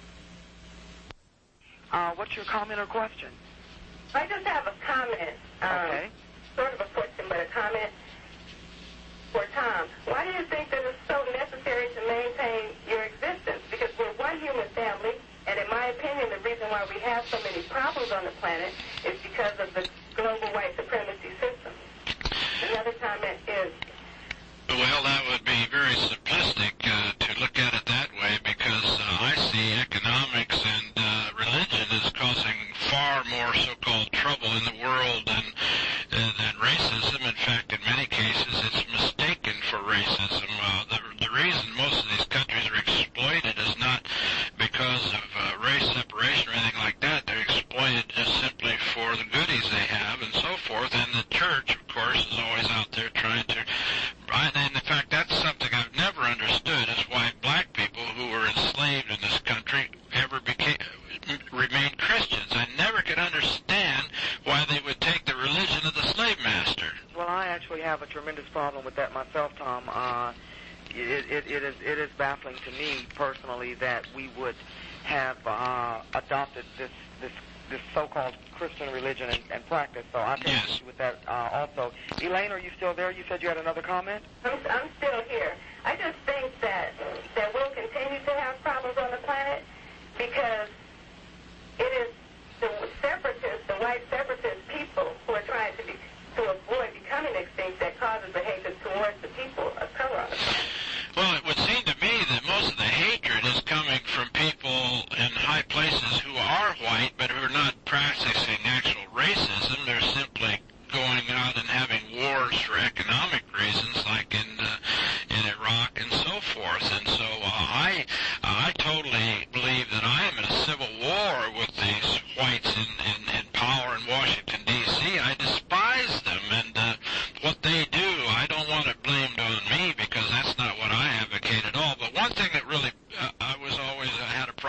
What's your comment or question? I just have a comment. Okay. Sort of a question, but a comment for Tom. Why do you think that it's so necessary to maintain your existence? Because we're one human family, and in my opinion, the reason why we have so many problems on the planet is because of the global white supremacy system. Another comment is... Well, that would be very simplistic to look at it that way, because I see economics and religion as causing far more so-called trouble in the world than racism. In fact, in many cases, it's mistaken for racism. The reason most of these countries are exploited is not because of race separation or anything like that. They're exploited just simply for the goodies they have and so forth. And the church, of course, is always out there trying to... And in fact, that's something I've never understood, is why black people who were enslaved in this country remained Christians. I never could understand why they would take the religion of the slave master. Well, I actually have a tremendous problem with that myself, Tom. It is baffling to me personally that we would have adopted this so-called Christian religion and practice. So I take issue with that also. Elaine, are you still there? You said you had another comment? I'm still here. I just think that we'll continue to have problems on the planet because it is the separatists, the white separatist people who are trying to avoid becoming extinct that causes the hatred towards the people of color on the planet.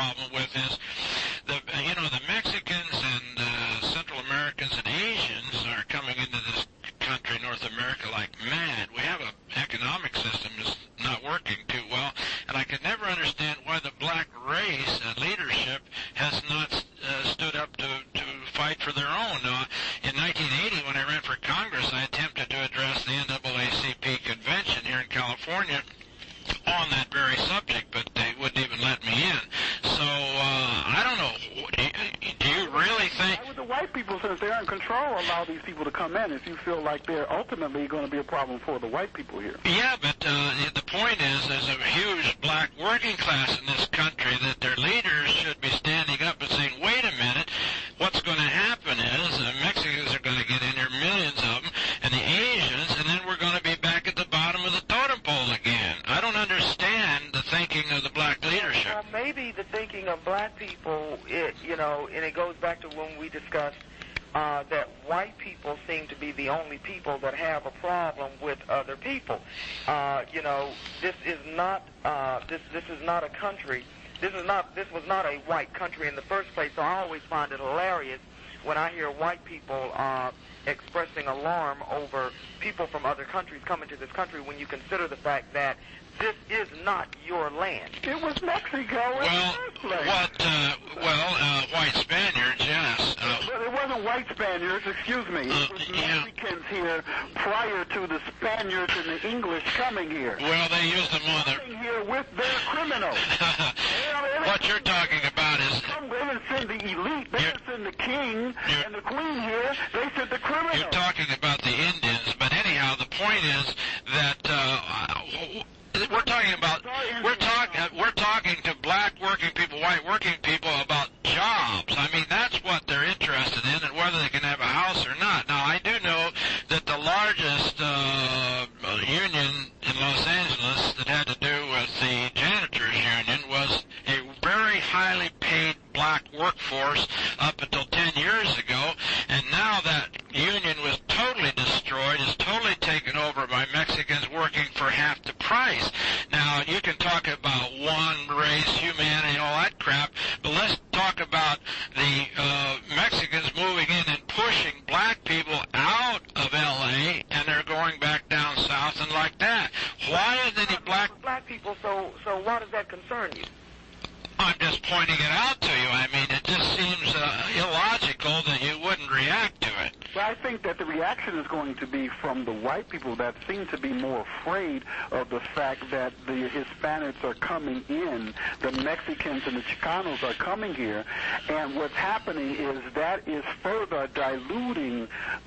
problem with is the Mexicans and Central Americans and Asians are coming into this country, North America, like mad. We have an economic system that's not working too well, and I could never understand why the black race and leadership has not stood up to fight for their own. In 1980, when I ran for Congress, I attempted to address the NAACP convention here in California on that very subject, but they wouldn't even let me in. So, I don't know. Do you really think... Why would the white people, since they're in control, allow these people to come in if you feel like they're ultimately going to be a problem for the white people here? Yeah, but the point is there's a huge black working class in this country that their leaders should be standing up and saying, wait a minute, what's going to happen is the Mexicans are going to get in here, millions of them, and the Asians, and then we're going to be back at the bottom of the totem pole again. I don't understand the thinking of the black leadership. Well, maybe the thinking of black people, and it goes back to when we discussed that white people seem to be the only people that have a problem with other people. This is not a country. This was not a white country in the first place. So I always find it hilarious when I hear white people expressing alarm over people from other countries coming to this country when you consider the fact that this is not your land. It was Mexico in the first place. White Spaniards, yes. But it wasn't white Spaniards, excuse me. It was Mexicans here prior to the Spaniards and the English coming here. Well, they used them on coming here with their criminals. What you're talking about is... They didn't send the elite. They didn't send the king and the queen here. They sent the criminals. You're talking about the Indians, but anyhow, the point is that... We're talking to black working people, white working people about jobs. I mean, that's what they're interested in, and whether they can have a house or not. Now, I do know that the largest union in Los Angeles that had to do with the janitors union was a very highly paid black workforce up until 10 years ago, and now that union was totally destroyed, is totally taken over by Mexicans working for half the price. Now, you can talk about one race, humanity, all that crap, but let's talk about the Mexicans moving in and pushing black people out of L.A., and they're going back down south and like that. Why is any black people, so why does that concern you? I'm just pointing it out to you. I mean, it just seems illogical that you wouldn't react to it. Well, I think that the reaction is going to be from the white people that seem to be more afraid of the fact that the Hispanics are coming in, the Mexicans and the Chicanos are coming here, and what's happening is that is further diluting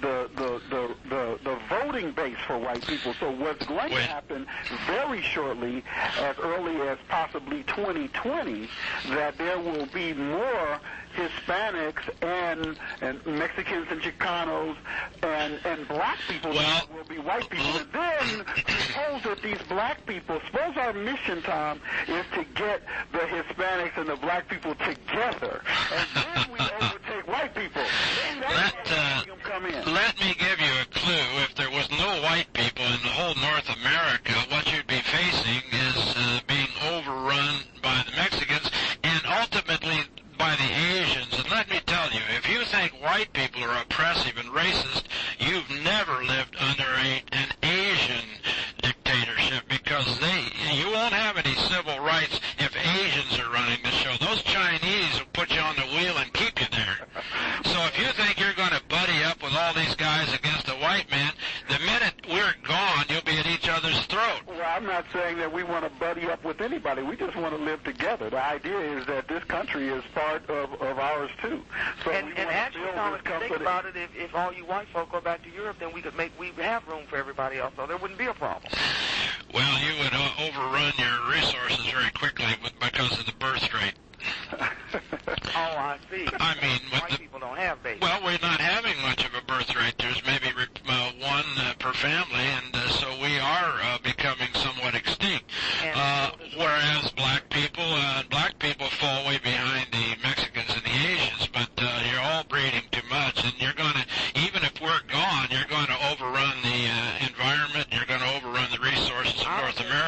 the voting base for white people. So what's going to happen very shortly, as early as possibly 2020, that there will be more Hispanics and Mexicans and Chicanos and black people that will be white people. And then suppose that these black people, suppose our mission, Tom, is to get the Hispanics and the black people together. And then we overtake white people. Then that's when come in. Let me give you a clue. If there was no white people in the whole North America, what you'd be facing is being overrun by the Mexicans and ultimately by the Asians. And let me tell you, if you think white people are oppressive and racist, you've never lived under an Asian dictatorship, because you won't have any civil rights if Asians are running the show. Those Chinese will put you on the wheel and keep you there. So if you think you're going to buddy up with all these guys against a white man, the minute we're gone, you'll be at each other's throat. Well, I'm not saying that we want to buddy up with anybody. We just want to live together. The idea is that this country is part of ours, too. So and actually, Thomas, think about it, if all you white folk go back to Europe, then we have room for everybody else, so there wouldn't be a problem. Well, you would overrun your resources very quickly because of the birth rate. Oh, I see. I mean, white people don't have babies. Well, we're not having much of a birth rate. There's maybe one per family, and so we are becoming somewhat extinct. Whereas black people fall way behind the Mexicans and the Asians, but you're all breeding too much, and you're going to, even if we're gone, you're going to overrun the environment, you're going to overrun the resources of North America. Anybody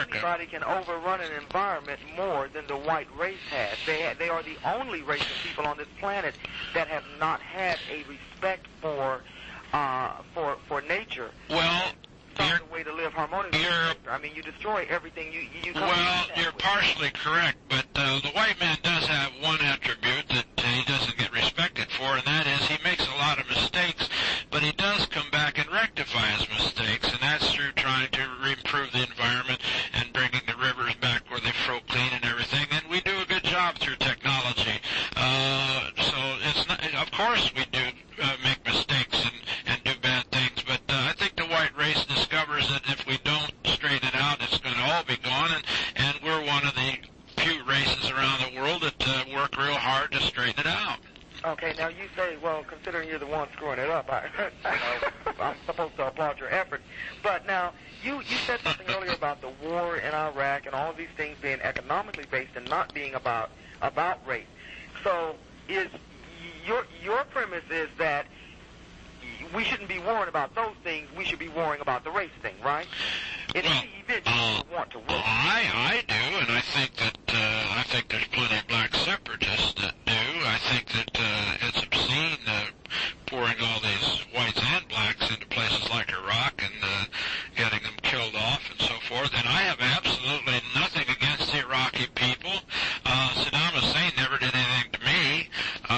can overrun an environment more than the white race has. They are the only race of people on this planet that have not had a respect for nature. Well, Find a way to live harmoniously. I mean, you destroy everything you come well, you're partially correct, but the white man does have one attribute that he doesn't get respected for, and that is he makes a lot of mistakes, but he does come back and rectify his mistakes, and that's through trying to improve the environment and bringing the rivers back where they flow clean and everything, and we do a good job through technology. So it's not, of course we do make mistakes and do bad things, but I think the white race discovers that if we don't straighten it out, it's going to all be gone, and we're one of the few races around the world that work real hard to straighten it out. Okay, now you say, well, considering you're the one screwing it up, I'm supposed to applaud your effort. But now, you said something earlier about the war in Iraq and all of these things being economically based and not being about race. So is your premise is that we shouldn't be worrying about those things, we should be worrying about the race thing, right? In any event, you want to work. I do, and I think that there's plenty of black separatists that do. I think that it's obscene pouring all these whites and blacks into places like Iraq and getting them killed off and so forth. And I have absolutely nothing against the Iraqi people. Saddam Hussein never did anything to me.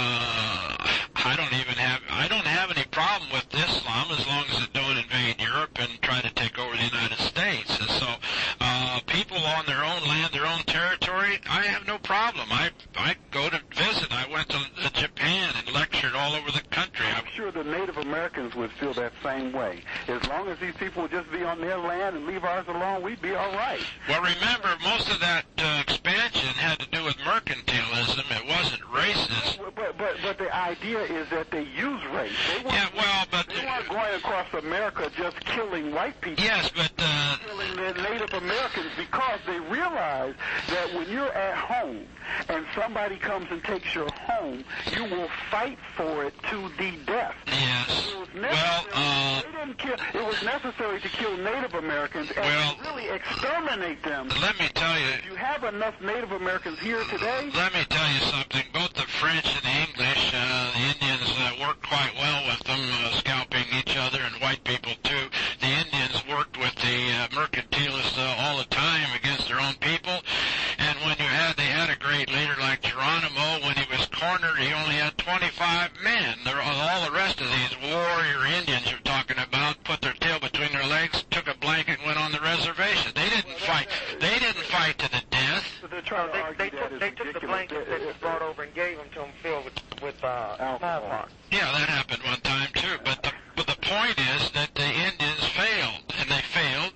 I don't have any problem with Islam as long as it don't invade Europe and try to take over the United States. And so people on their own land, their own territory, I have no problem. I go to visit. I went to Japan and lectured all over the country. I'm sure the Native Americans would feel that same way. As long as these people would just be on their land and leave ours alone, we'd be all right. Well, remember, most of that expansion had to do with mercantilism. It wasn't racist. But the idea is that they use race. They weren't going across America just killing white people. Yes, but killing the Native Americans because they realize that when you're at home and somebody comes and takes your home, you will fight for it to the death. Yes. It was necessary to kill Native Americans and really exterminate them. Let me tell you. Do you have enough Native Americans here today? Let me tell you something. Both the French and the English, the Indians worked quite well with them, scalping each other, and white people too. The Indians worked with the mercantilists all the time against their own people. And when they had a great leader like Geronimo, when he was cornered, he only had 25 men. All the rest of these warrior Indians you're talking about put their tail between their legs, took a blanket, and went on the reservation. They didn't fight. They didn't fight to the death. They took the blanket that was brought over and gave them to them filled with smallpox. Yeah, that happened one time too. But the point is that the Indians failed, and they failed,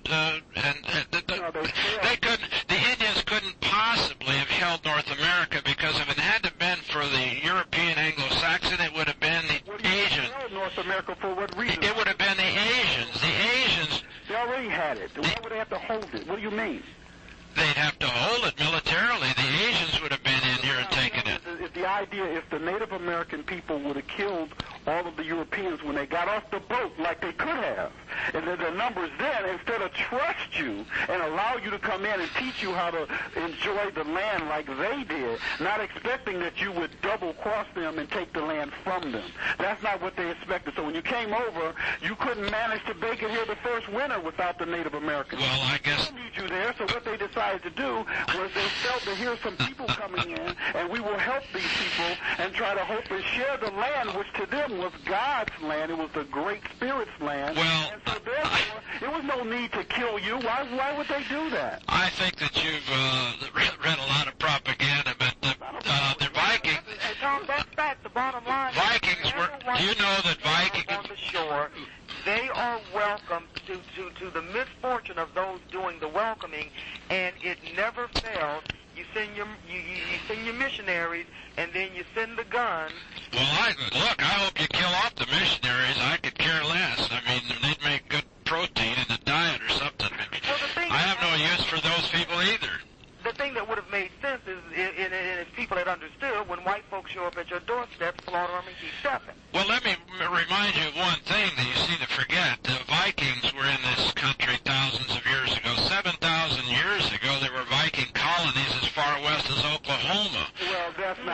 they couldn't. The Indians couldn't possibly have held North America because if it hadn't been for the European Anglo-Saxon, it would have been the Asians. North America for what reason? It would have been the Asians. The Asians. They already had it. Why would they have to hold it? What do you mean? They'd have to hold it militarily. The Asians would have been in here and taken it. If the Native American people would have killed all of the Europeans when they got off the boat like they could have, and the numbers then, instead of trust you and allow you to come in and teach you how to enjoy the land like they did, not expecting that you would double-cross them and take the land from them. That's not what they expected. So when you came over, you couldn't manage to make it here the first winter without the Native Americans. Well, I guess... They need you there, so what they decided to do was they felt that here's some people coming in, and we will help these people and try to hope and share the land, which to them was God's land. It was the Great Spirit's land. Well, and so therefore, there was no need to kill you. Why would they do that? I think that you've read a lot of propaganda, but the Vikings... Hey, Tom, that's fact. The bottom line Vikings were... Do you know that Vikings... On the shore, they are welcome to the misfortune of those doing the welcoming, and it never fails. You send your missionaries, and then you send the guns. Well, I hope you kill off the missionaries. I could care less. I mean, they'd make good protein in the diet or something. Well, I have no use for those people either. The thing that would have made sense is if people had understood when white folks show up at your doorstep, slaughter them and keep stepping. Well, let me remind you of one thing that you seem to forget. The Vikings were in this country thousands of years ago. 7,000 years ago, they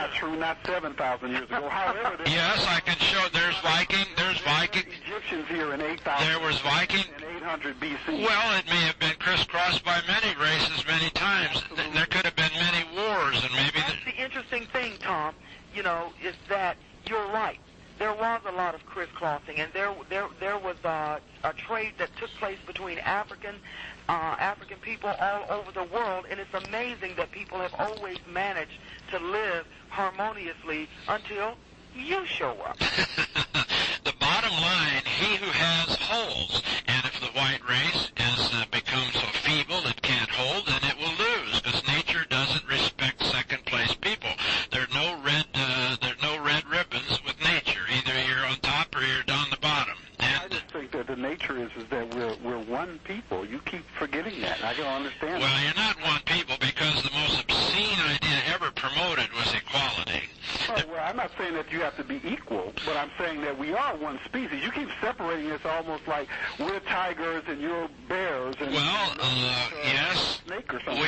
not true, not 7,000 years ago. However, yes, I can show. There's Viking. Egyptians here in 8,000. There was Viking. In 800 BC. Well, it may have been crisscrossed by many races many times. There could have been many wars, and maybe. That's the interesting thing, Tom. Is that you're right. There was a lot of crisscrossing, and there was a trade that took place between African people all over the world, and it's amazing that people have always managed to live harmoniously until you show up. The bottom line, he who has holds, and if the white race has become so feeble it can't hold, then it will lose, because nature doesn't respect second-place people. There are no red ribbons with nature. Either you're on top or you're on the bottom. I just think that the nature is that we're one people. You keep forgetting that. I don't understand. Well, you're not one people, because the most obscene idea ever promoted was equality. Well, I'm not saying that you have to be equal, but I'm saying that we are one species. You keep separating us almost like we're tigers and you're bears. And yes, snake or something.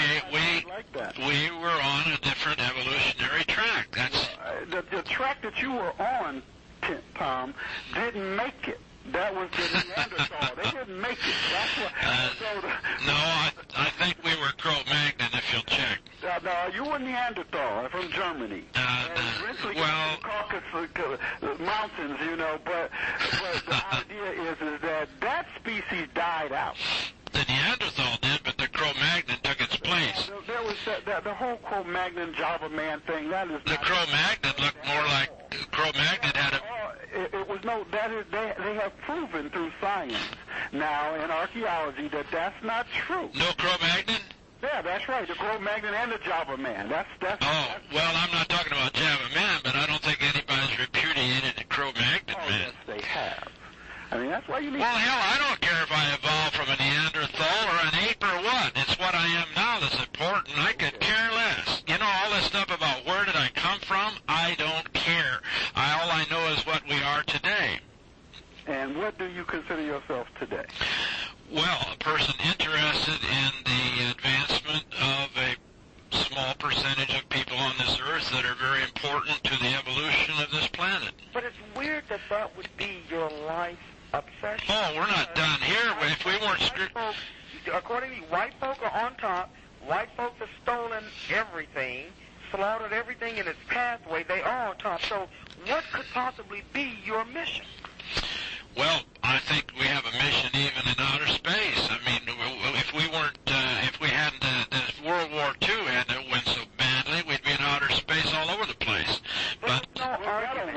We were on a different evolutionary track. That's the track that you were on, Tom, didn't make it. That was the Neanderthal. They didn't make it. That's what. No, I think we were Cro-Magnon, if you'll check. No, you were Neanderthal from Germany. Eventually well, Caucasus Mountains, but the idea is that species died out. The Neanderthal did, but the Cro-Magnon took its place. There was the whole Cro-Magnon Java man thing. That is the Cro-Magnon looked more like Cro-Magnon had a. It was they have proven through science now and archaeology that that's not true. No Cro-Magnon? Yeah, that's right. The Cro-Magnon and the Java man. That's. Well, I'm not talking about Java man, but I don't think anybody's repudiated the Cro-Magnon man. Yes, they have. I mean, that's why you need. Well, hell, I don't care if I evolved from a Neanderthal or an ape or what. It's what I am now that's important. I could care less. All this stuff about where did I come from, I don't care. All I know is what we are today. And what do you consider yourself today? Well, a person interested in the advancement of a small percentage of people on this earth that are very important to the evolution of this planet. But it's weird that would be your life obsession. Oh, we're not done here. If we weren't according to you, white folk are on top. White folks have stolen everything, slaughtered everything in its pathway. They are on top. So what could possibly be your mission? Well, I think we have a mission even in outer space. I mean, if we weren't, if we hadn't, World War II hadn't went so badly, we'd be in outer space all over the place. But no argument.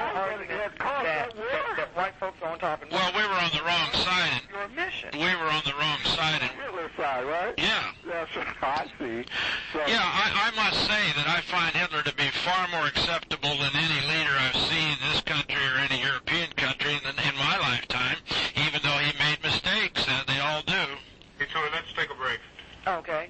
That white folks are on top. Well, we were on the wrong side. Your mission. We were on the wrong side. Hitler's side, right? Yeah. That's what I see. So, yeah, I must say that I find Hitler to be far more acceptable than any leader I've seen in this country or any European country in my lifetime, even though he made mistakes, and they all do. Hey, Tony, let's take a break. Okay.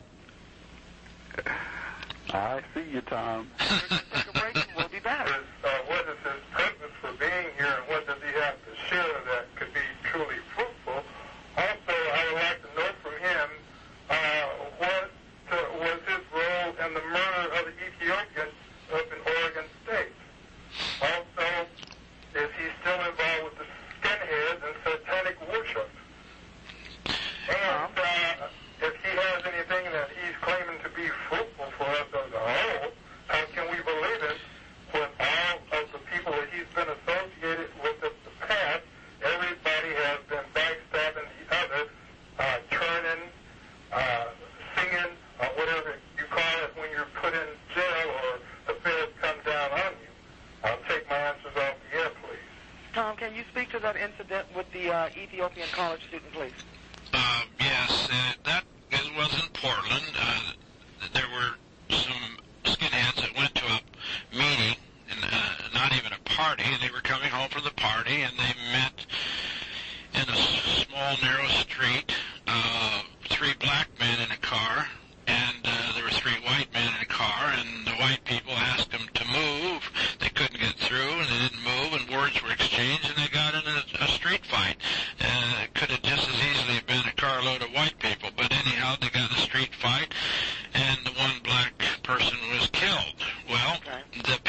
I see you, Tom. Take a break and we'll be back. What is his purpose for being here, and what does he have to share that could be truly fruitful? Also, I would like to know from him what was his role in the murder of the Ethiopians up in Oregon State. Also, is he still involved with the skinheads and satanic worship? And if he has anything that he's claiming to be fruitful for us as a whole, how can we believe it when all of the people that he's been associated with in the past, everybody has been backstabbing the other, turning, singing, or whatever you call it when you're put in jail or the feds come down on you? I'll take my answers off the air, please. Tom, can you speak to that incident with the Ethiopian college student, please? Yes, that was in Portland. There were some skinheads that went to a meeting, and not even a party. They were coming home from the party, and they met in a small, narrow street, 3 black men in a car, and there were 3 white men in a car, and the white people asked them to move. They couldn't get through, and they didn't move, and words were exchanged, and they got in a street fight. It could have just as easily been a carload of white people, but anyhow, they got in a street fight, and the one black person was killed. Well, the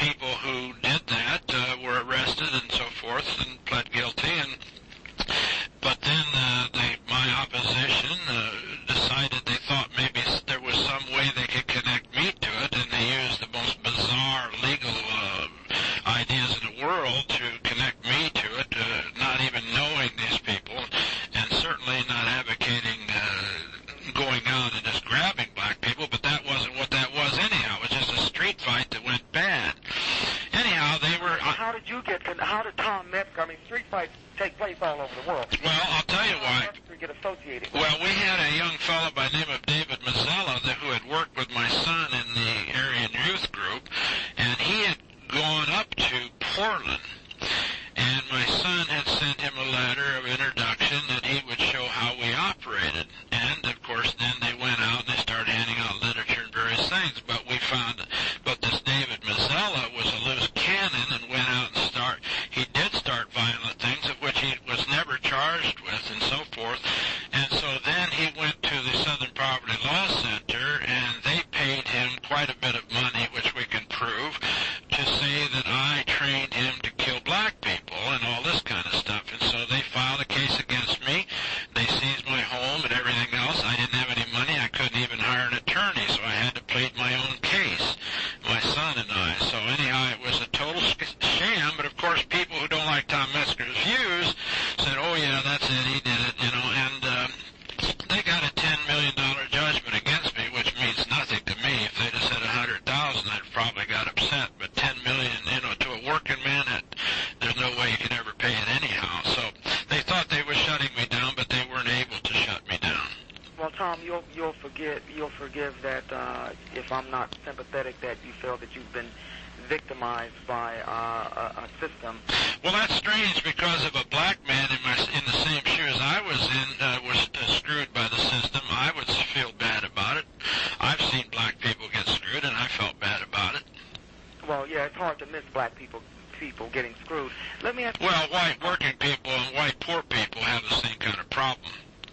street fights take place all over the world. Well, I'll tell you why. Get associated with. Well, we had a young fellow by the name of David Mazzella who had worked with my son in the Aryan Youth Group, and he had gone up to Portland, and my son had sent him a letter of introduction that he would show how we operated. And, of course, then they went out and they started handing out literature and various things. But this David Mazzella was a loose cannon and went out and he did start violent things of which he was never charged with and so forth. And so then he went to the Southern Poverty Law Center, and they paid him quite a bit of money, which we can prove, to say that I trained him to kill black people and all this kind of stuff. And so they filed a case against me. They seized my home and everything else. I didn't have any money. I couldn't even hire an attorney, so I had to plead my own case, my son and I. So anyhow, it was a total sham. But of course, people who don't like Tom Mesker's views said, "Oh yeah, that's it. He did it," and they got a $10 million judgment against me, which means nothing to me. If they'd have said $100,000, I'd probably got upset. But $10 million, to a working man, there's no way you could ever pay it anyhow. So they thought they were shutting me down, but they weren't able to shut me down. Well, Tom, you'll forgive that if I'm not sympathetic that you feel that you've been victimized by a system. Well, that's strange because if a black man in the same shoes I was in was screwed by the system, I would feel bad about it. I've seen black people get screwed, and I felt bad about it. Well, yeah, it's hard to miss black people getting screwed. Let me ask you. Well, white working people and white poor people have the same kind of problem.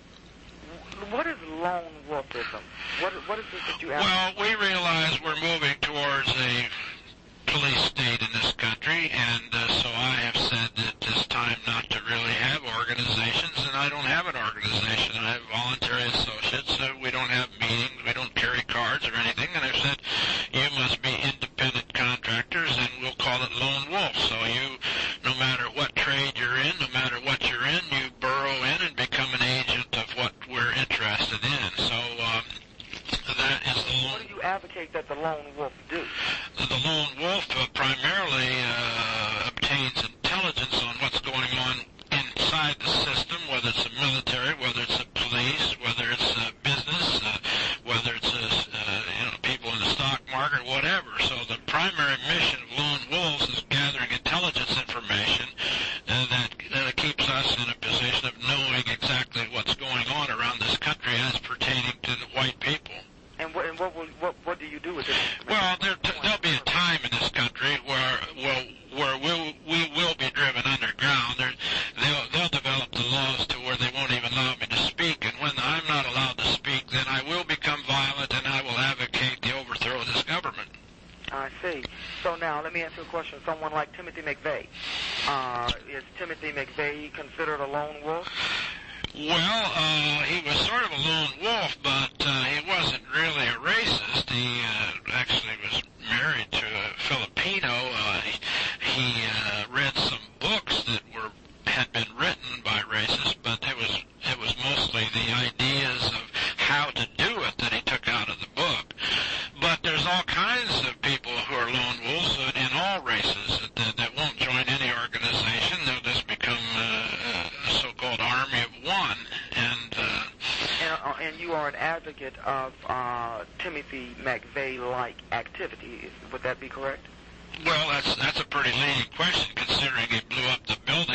What is lone wolfism? What is this that you have? Well, we realize we're moving towards a police state in this country, and so I have said that it's time not to really have organizations, and I don't have an organization. I have voluntary associates. We don't have meetings. We don't carry cards or anything, and I've said you must be independent contractors, and we'll call it lone wolf. So you, no matter what trade you're in, no matter what you're in, you burrow in and become an agent of what we're interested in. So that is the lone. What do you advocate that the lone wolf do? The lone wolf primarily obtains intelligence on what's going on inside the system, whether it's the military, whether it's the police, whether it's business, whether it's people in the stock market, whatever. So the primary mission of lone wolves is gathering intelligence information that keeps us in a position of knowing exactly what's going on around this country as pertaining to the white people. And what do you do with it? Well, there'll be a time in this country where we will be driven underground. They'll develop the laws to where they won't even allow me to speak, and when I'm not allowed to speak, then I will become violent and I will advocate the overthrow of this government. I see. So now, let me ask you a question. Someone like Timothy McVeigh. Is Timothy McVeigh considered a lone wolf? Well, he was sort of a lone wolf, but he wasn't really a racist. He actually was married to a Filipino. He read some books that had been written by racists, but it was mostly the ideas of how to do it that he took out of the book. But there's all kinds of people who are lone wolves in all races that won't join any organization. They'll just become a so-called army of one. And you are an advocate of Timothy McVeigh-like activity. Would that be correct? Well, that's a pretty leading question, considering he blew up the building.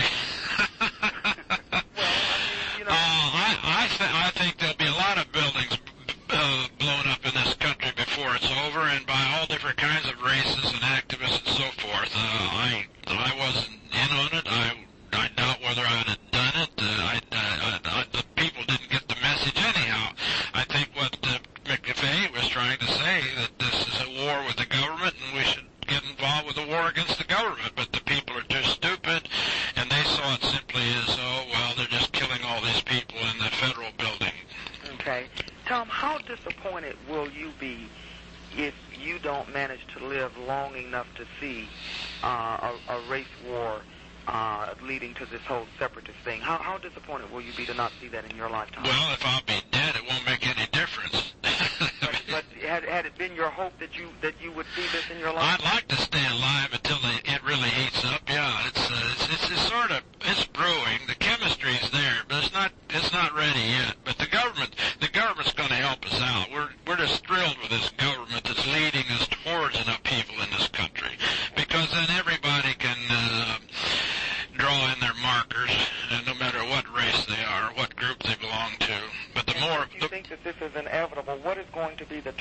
I think there'll be a lot of buildings blown up in this country before it's over, and by all different kinds of races and activists and so forth. I wasn't in on it. I doubt whether I would have done it. The people didn't get the message anyhow. I think what McVeigh was trying to say, that this is a war with the government and we should get involved with the war against the government, but the people are too stupid, and they saw it simply as, they're just killing all these people in the federal building. Okay. Tom, how disappointed will you be if you don't manage to live long enough to see a race war leading to this whole separatist thing? How disappointed will you be to not see that in your lifetime? Well, if I'll be dead, it won't make any difference. but had it been your hope that you would see this in your life? I'd like to stay alive until it really heats up. Yeah, it's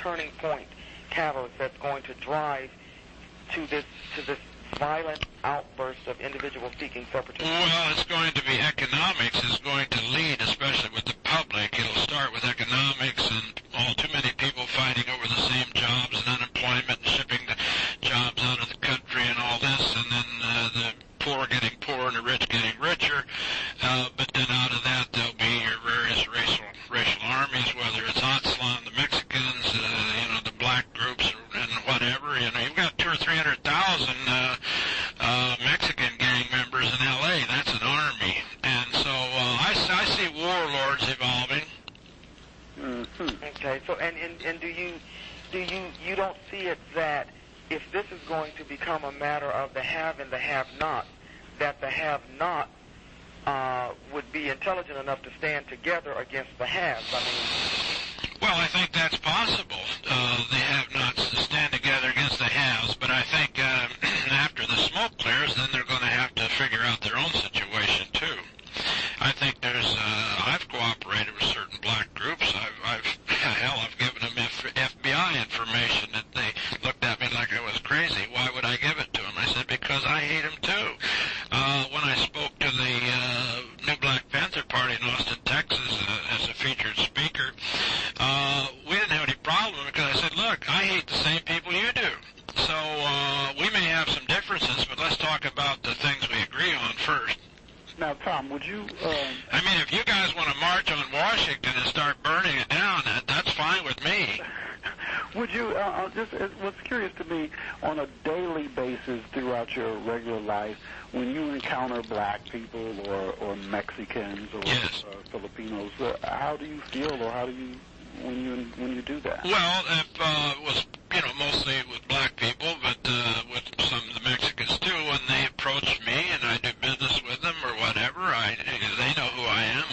turning point catalyst that's going to drive to this violent outburst of individuals seeking separatism? Well, it's going to be economics is going to lead, especially with the public. It'll start with economics and too many people fighting over the same jobs and unemployment and shipping the jobs out of the country and all this, and then the poor getting poorer and the rich getting richer. But then out of that, there'll be your various racial armies, whether it's Aztlan, the Mexicans, the black groups, and whatever. You've got 200,000 or 300,000 Mexican gang members in L.A. That's an army, and so I see warlords evolving. Mm-hmm. Okay. So and do you don't see it that if this is going to become a matter of the have and the have-not, that the have-not would be intelligent enough to stand together against the haves? Well, I think that's possible. The have-nots to stand together against the haves, but I think after the smoke clears, then they're going to have to figure out their own situation too. I think I've cooperated with certain black groups. I've given them FBI information that they looked at me like I was crazy. Why would I give it to them? I said, because I hate them too. When I spoke to the New Black Panther Party in Austin, Texas, as a featured speaker, we didn't have any problem because I said, look, I hate the same people you do. So we may have some differences, but let's talk about the things we agree on first. Now, Tom, would you... I mean, if you guys want to march on Washington and start burning it down, that's fine with me. Would you, what's curious to me, on a daily basis throughout your regular life, when you encounter black people or Mexicans or Filipinos, how do you feel, or how do you, when you do that? Well, it was, mostly with black people, but with some of the Mexicans too, when they approach me and I do business with them or whatever, they know who I am,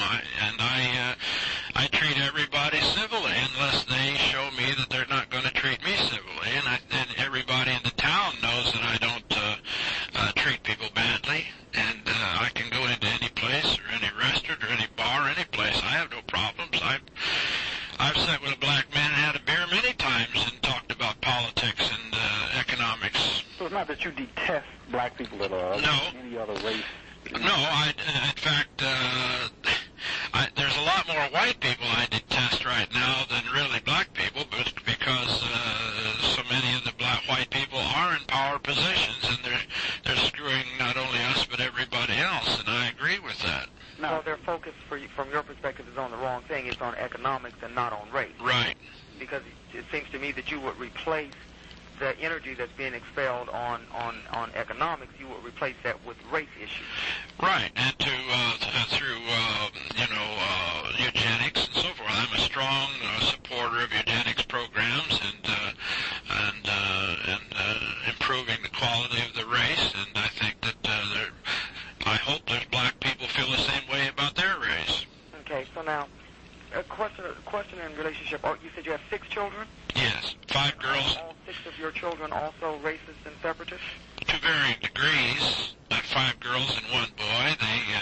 I treat everybody civilly unless they show me that they're not going to treat me civilly, and everybody in the town knows that I don't treat people badly, and I can go into any place or any restaurant or any bar, any place. I have no problems. I've sat with a black man and had a beer many times and talked about politics and economics. So it's not that you detest black people at all? No. Any other race? No, in fact, there's a lot more white people I detest right now than really black people, but because so many of the white people are in power positions, and they're screwing not only us but everybody else, and I agree with that. No, their focus, from your perspective, is on the wrong thing. It's on economics and not on race. Right. Because it seems to me that you would replace the energy that's being expelled on economics, you would replace that with race issues. Right, and through eugenics and so forth. I'm a strong supporter of eugenics programs and improving the quality of the race, and I think that I hope there's black people feel the same way about their race. Okay, so now a question in relationship. You said you have 6 children? Yes, 5 girls. All 6 of your children also racist and separatists? To varying degrees. 5 girls and 1 boy.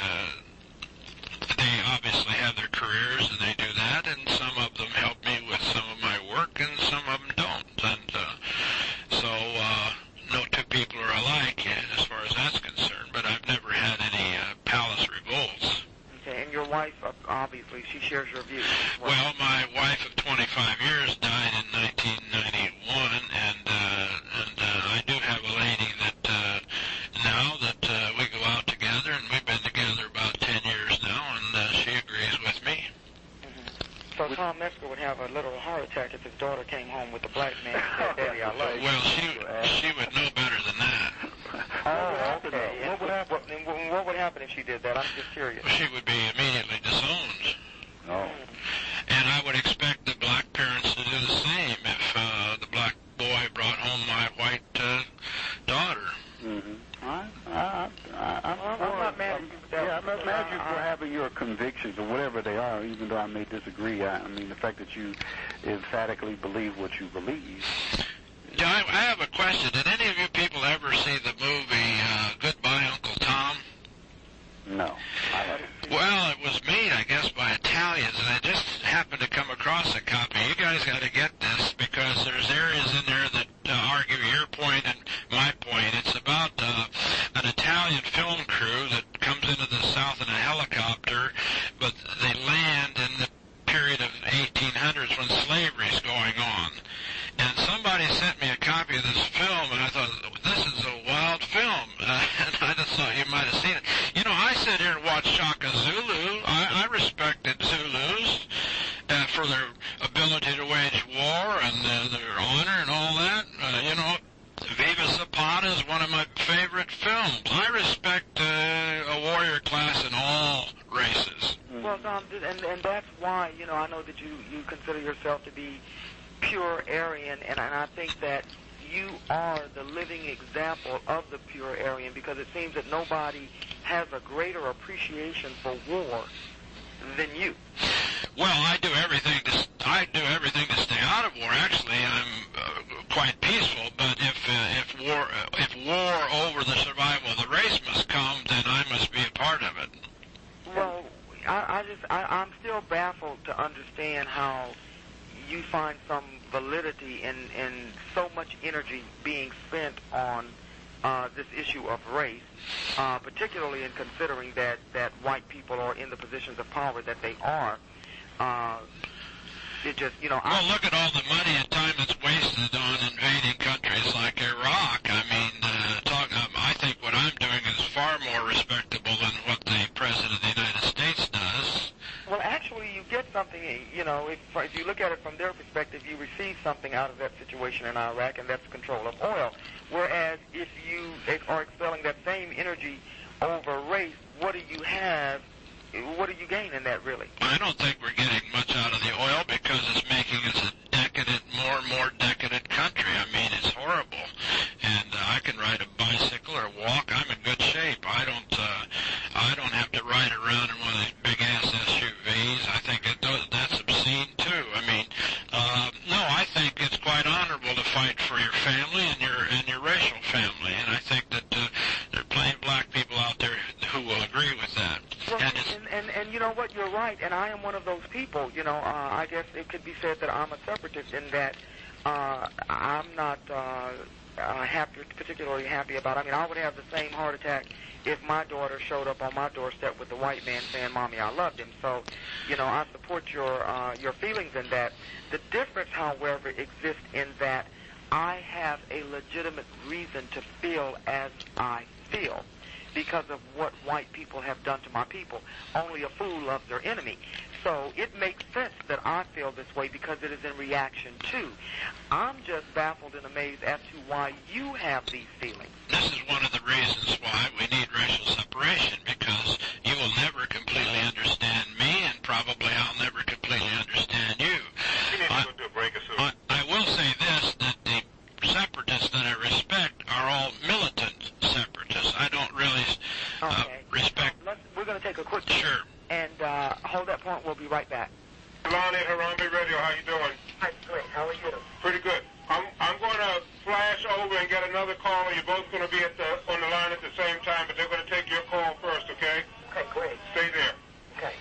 They obviously have their careers and they do that, and some of them help me with some of my work, and some of them don't. And so no two people are alike as far as that's concerned. But I've never had any palace revolts. Okay, and your wife, obviously, she shares your views. Well, my wife of 25 years died in 1991, and I do have a lady that now that we go out together, and we've been together about 10 years now, and she agrees with me. Mm-hmm. So Tom Metzger would have a little heart attack if his daughter came home with a black man and said, Daddy, I love you. Well, she would know better than that. Oh, okay. What would happen if she did that? I'm just curious. She would be immediately disowned. Oh. And I would expect the black parents to do the same if the black boy brought home my white daughter. Mm-hmm. I'm not mad at you. Yeah, I'm not mad at you for having your convictions or whatever they are, even though I may disagree. I mean, the fact that you emphatically believe what you believe. Yeah, I have a question. Did any of you people ever see the movie Goodbye, Uncle Tom? No. Well, it was made, I guess, by Italians, and I just happened to come across a copy. You guys got to get this because one of my favorite films. I respect a warrior class in all races. Well, Tom, and that's why, I know that you consider yourself to be pure Aryan, and I think that you are the living example of the pure Aryan, because it seems that nobody has a greater appreciation for war than you. Well, I do everything to stay out of war. Actually, I'm quite peaceful. But if war over the survival of the race must come, then I must be a part of it. Well, I'm still baffled to understand how you find some validity in so much energy being spent on this issue of race, particularly in considering that white people are in the positions of power that they are. It just, Well, look at all the money and time that's wasted on invading countries like Iraq. I mean, I think what I'm doing is far more respectable than what the President of the United States does. Well, actually, you get something, if you look at it from their perspective, you receive something out of that situation in Iraq, and that's control of oil. Whereas if you are expelling that same energy over race, what do you have? What do you gain in that, really? I don't think we're getting much out of the oil because it's making us a decadent, more and more decadent country. I mean, it's horrible. And I can ride a bicycle or walk. I'm in good shape. I don't have to ride around in one of these big-ass SUVs. I think that's obscene, too. I mean, no, I think it's quite honorable to fight for your family and your racial family. And I think that there are plenty of black people out there who will agree with that. Well, and you know what, you're right, and I am one of those people. I guess it could be said that I'm a separatist in that I'm not particularly happy about it. I mean, I would have the same heart attack if my daughter showed up on my doorstep with the white man saying, "Mommy, I loved him." So, I support your feelings in that. The difference, however, exists in that I have a legitimate reason to feel as I feel, because of what white people have done to my people. Only a fool loves their enemy. So it makes sense that I feel this way because it is in reaction to. I'm just baffled and amazed as to why you have these feelings. This is one of the reasons why we need racial separation, because you will never completely understand me, and probably I'll never completely understand you. We need to go do a break or so. I will say this, that the separatists that I respect are all militant separatists. I don't really respect... We're going to take a quick break. Sure. And hold that point. We'll be right back. Lonnie at Harambe Radio, how you doing? Hi, great. How are you? Pretty good. I'm going to flash over and get another caller. You're both going to be on the line at the same time, but they're going to take your call first, okay? Okay, great. Stay there. Okay.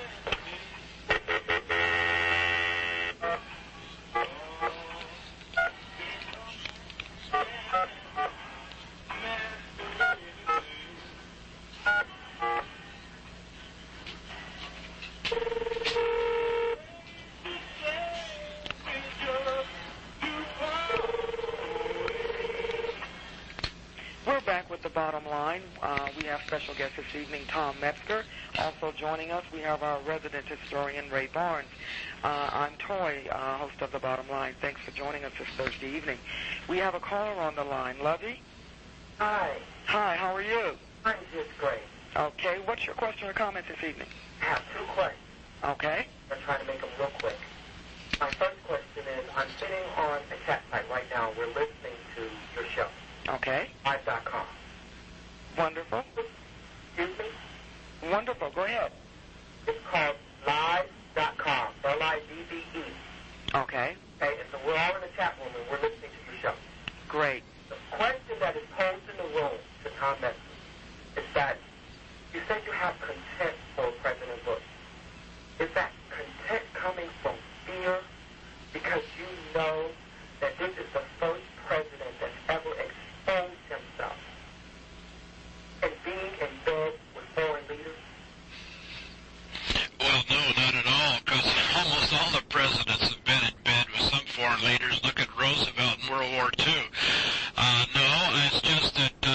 We're back with the bottom line. We have special guest this evening, Tom Metzger. Also joining us, we have our resident historian, Ray Barnes. I'm Toy, host of the bottom line. Thanks for joining us this Thursday evening. We have a caller on the line. Lovey? Hi. Hi, how are you? I'm just great. Okay, what's your question or comment this evening? I have two questions. Okay. I'm trying to make them real quick. My first question is, I'm sitting on a chat site right now. We're listening to your show. Okay. Live.com. Wonderful. Excuse me? Wonderful. Go ahead. It's called Live.com. L-I-V-V-E. Okay. Okay, and so we're all in the chat room and we're listening to your show. Great. The question that is posed in the room to Tom Metzger is that you said you have contempt for President Bush. Is that contempt coming from fear because you know that this is the first president that's ever exposed himself and being in bed with foreign leaders? Well, no, not at all, because almost all the presidents have been in bed with some foreign leaders. Look at Roosevelt in World War II. No, it's just that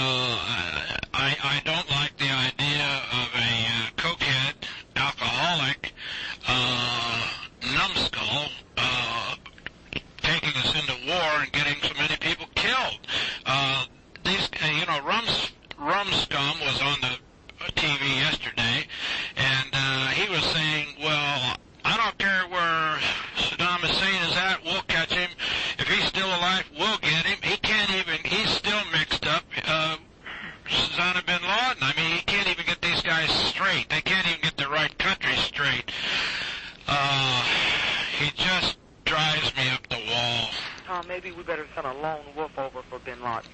Rumscum was on the TV yesterday, and he was saying, well, I don't care where Saddam Hussein is at, we'll catch him. If he's still alive, we'll get him. He's still mixed up. Osama bin Laden, I mean, he can't even get these guys straight. They can't even get the right country straight. He just drives me up the wall. Maybe we better send a lone wolf over for bin Laden.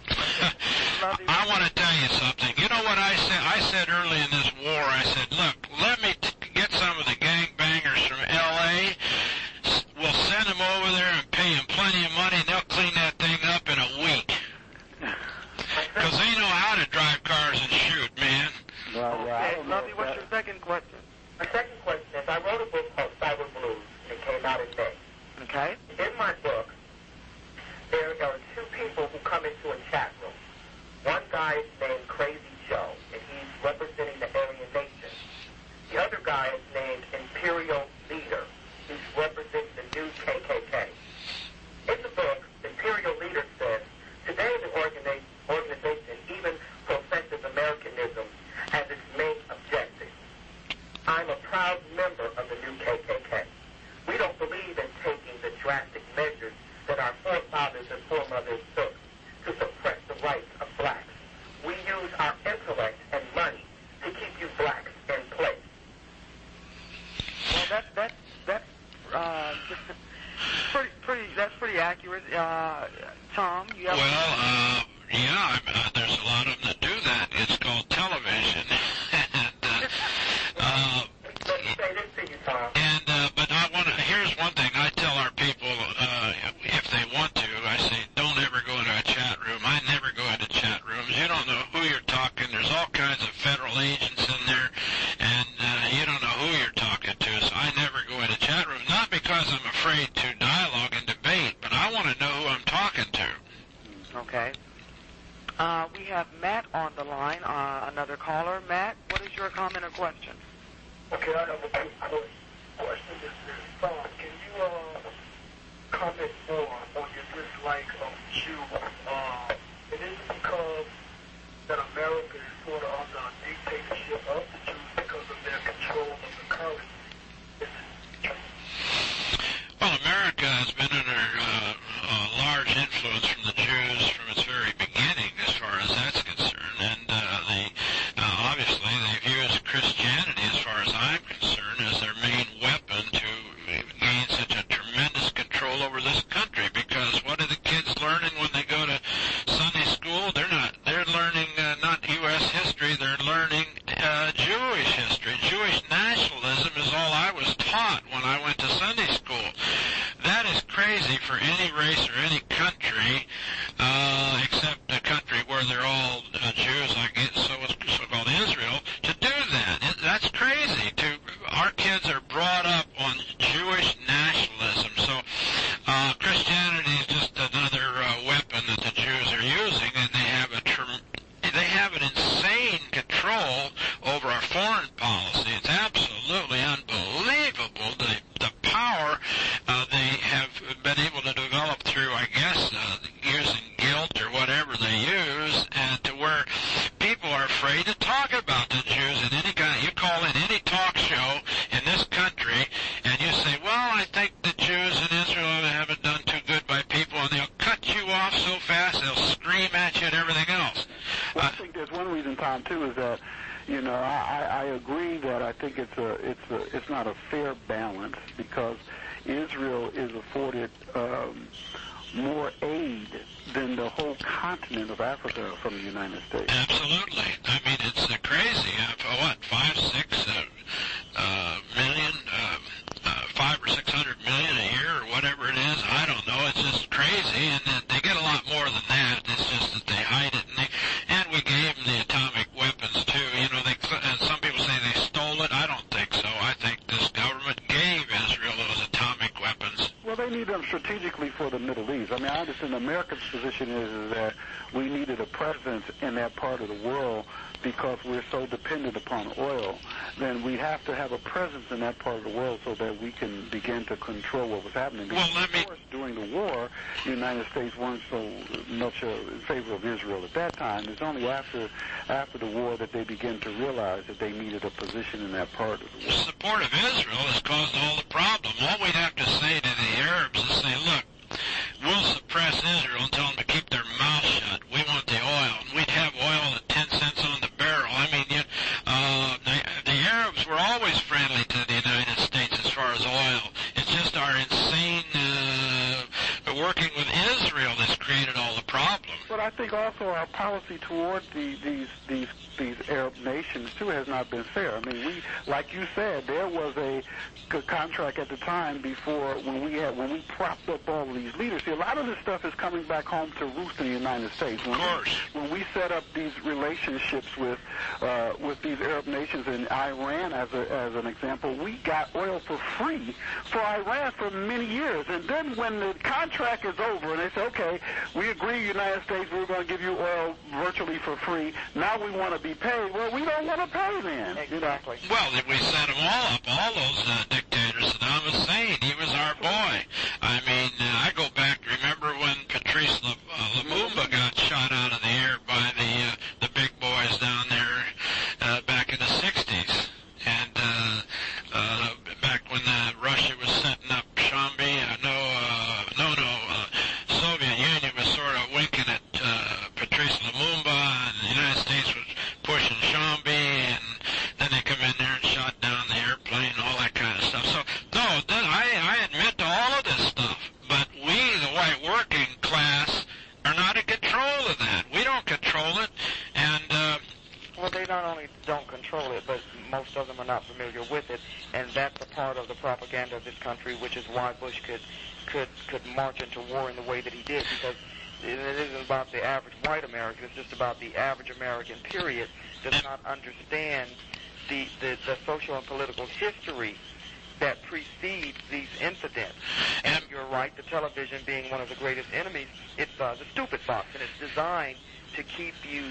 I want to tell you something. You know what I said? I said early in this war, I said, look, let me get some of the gangbangers from L.A. We'll send them over there and pay them plenty of money, and they'll clean that thing up in a week. Because they know how to drive cars and shoot, man. Okay, Lovey, what's your second question? My second question is, I wrote a book called Cyber Blues, and it came out in May. Okay. In my book, there are two people who come into a chat room. One guy is named Crazy Joe, and he's representing the Aryan Nation. The other guy is named Imperial Leader. He's representing the new KKK. In the book, Imperial Leader says, today the organization even professes Americanism as its main objective. I'm a proud member of the new KKK. We don't believe in taking the drastic measures that our forefathers and foremothers took to suppress the rights of blacks. We use our intellect and money to keep you blacks in place. Well, that's pretty accurate. Tom, you have... Well, yeah, there's a lot of them that do that. It's called television. But here's one thing I tell our people, if they want to, I say, don't ever go into a chat room. I never go into chat rooms. You don't know who you're talking. There's all kinds of federal agents in there, and you don't know who you're talking to. So I never go into chat rooms, not because I'm afraid to dialogue and debate, but I want to know who I'm talking to. Okay. We have Matt on the line, another caller. Matt, what is your comment or question? Okay, I have a quick question. Can you comment more on your dislike of Jews? It isn't because that America is sort of under a dictatorship of the Jews because of their control of the currency. Well, America has been under large influence from the Jews from its very beginning, as far as that's concerned, and obviously they've used Christianity, as far as I'm concerned, as their main weapon to gain such a tremendous control over this country. Because what are the kids learning when they go to Sunday school? They're learning not U.S. history, they're learning Jewish history. Jewish nationalism is all I was taught when I went to Sunday school. That is crazy for any race or any country, except a country where they're all Jews, like so-called Israel, to do that. That's crazy. Our kids are brought up on Jewish nationalism. So Christianity is just another weapon that the Jews are using, and they have an insane control over our foreign policy. It's absolutely unbelievable the power they have been able to develop through, I guess, using guilt or whatever they use, and to where people are afraid to talk about the Jews in any kind. You call in any talk show in this country, and you say, well, I think the Jews in Israel haven't done too good by people, and they'll cut you off so fast, they'll scream at you and everything else. Well, I think there's one reason, Tom, too, is that, you know, I agree that I think it's not a fair balance, because Israel is afforded more aid than the whole continent of Africa from the United States. Absolutely. I mean, it's crazy. 5 or 600 million a year or whatever it is. I don't know. It's just crazy, and they get a lot more than that. It's just that they hide it, and we gave them the atomic weapons too. You know, some people say they stole it. I don't think so. I think this government gave Israel those atomic weapons. Well, they need them strategically for the Middle East. I mean, I understand America's position is that we needed a presence in that part of the world because we're so dependent upon oil. Then we have to have a presence in that part of the world so that we can begin to control what was happening. Because, of course, during the war, the United States weren't so much in favor of Israel at that time. It's only after the war that they began to realize that they needed a position in that part of the world. Support of Israel has caused all the problem. All we'd have to say to the Arabs is say, look, we'll suppress Israel and tell them to keep their mouth shut. We want the oil. And we'd have oil at 10 cents on the barrel. I mean, the Arabs were always friendly to the United States as far as oil. It's just our insane working with Israel that's created all the problems. But I think also our policy toward these Arab nations too has not been fair. I mean, like you said, there was a contract at the time before when we propped up all of these leaders. See, a lot of this stuff is coming back home to roost in the United States. When we set up these relationships with these Arab nations and Iran as an example, we got oil for free for Iran for many years. And then when the contract is over and they say, okay, we agree, United States, we're going to give you oil virtually for free. Now we want to be paid. Well, we don't want to pay then. Exactly. Well, we set them all up, all those dictators. Saddam Hussein, he was our boy. I mean, I go back, remember when Patrice Lumumba got shot out of the air by the big boys down there back in the 60s. And back when Russia was setting up Shambi, Soviet Union was sort of winking at Patrice Lumumba, and the United States was pushing Shambi, and then they come in there and shot down the airplane, all that kind of stuff. So, no, I admit to all of this stuff, but we, the white working class, are not in control of that. We don't control it, and well, they not only don't control it, but most of them are not familiar with it, and that's a part of the propaganda of this country, which is why Bush could march into war in the way that he did, because it isn't about the average white American, it's just about the average American, period, does not understand the social and political history that precedes these incidents. And you're right, the television being one of the greatest enemies, it's the stupid box, and it's designed to keep you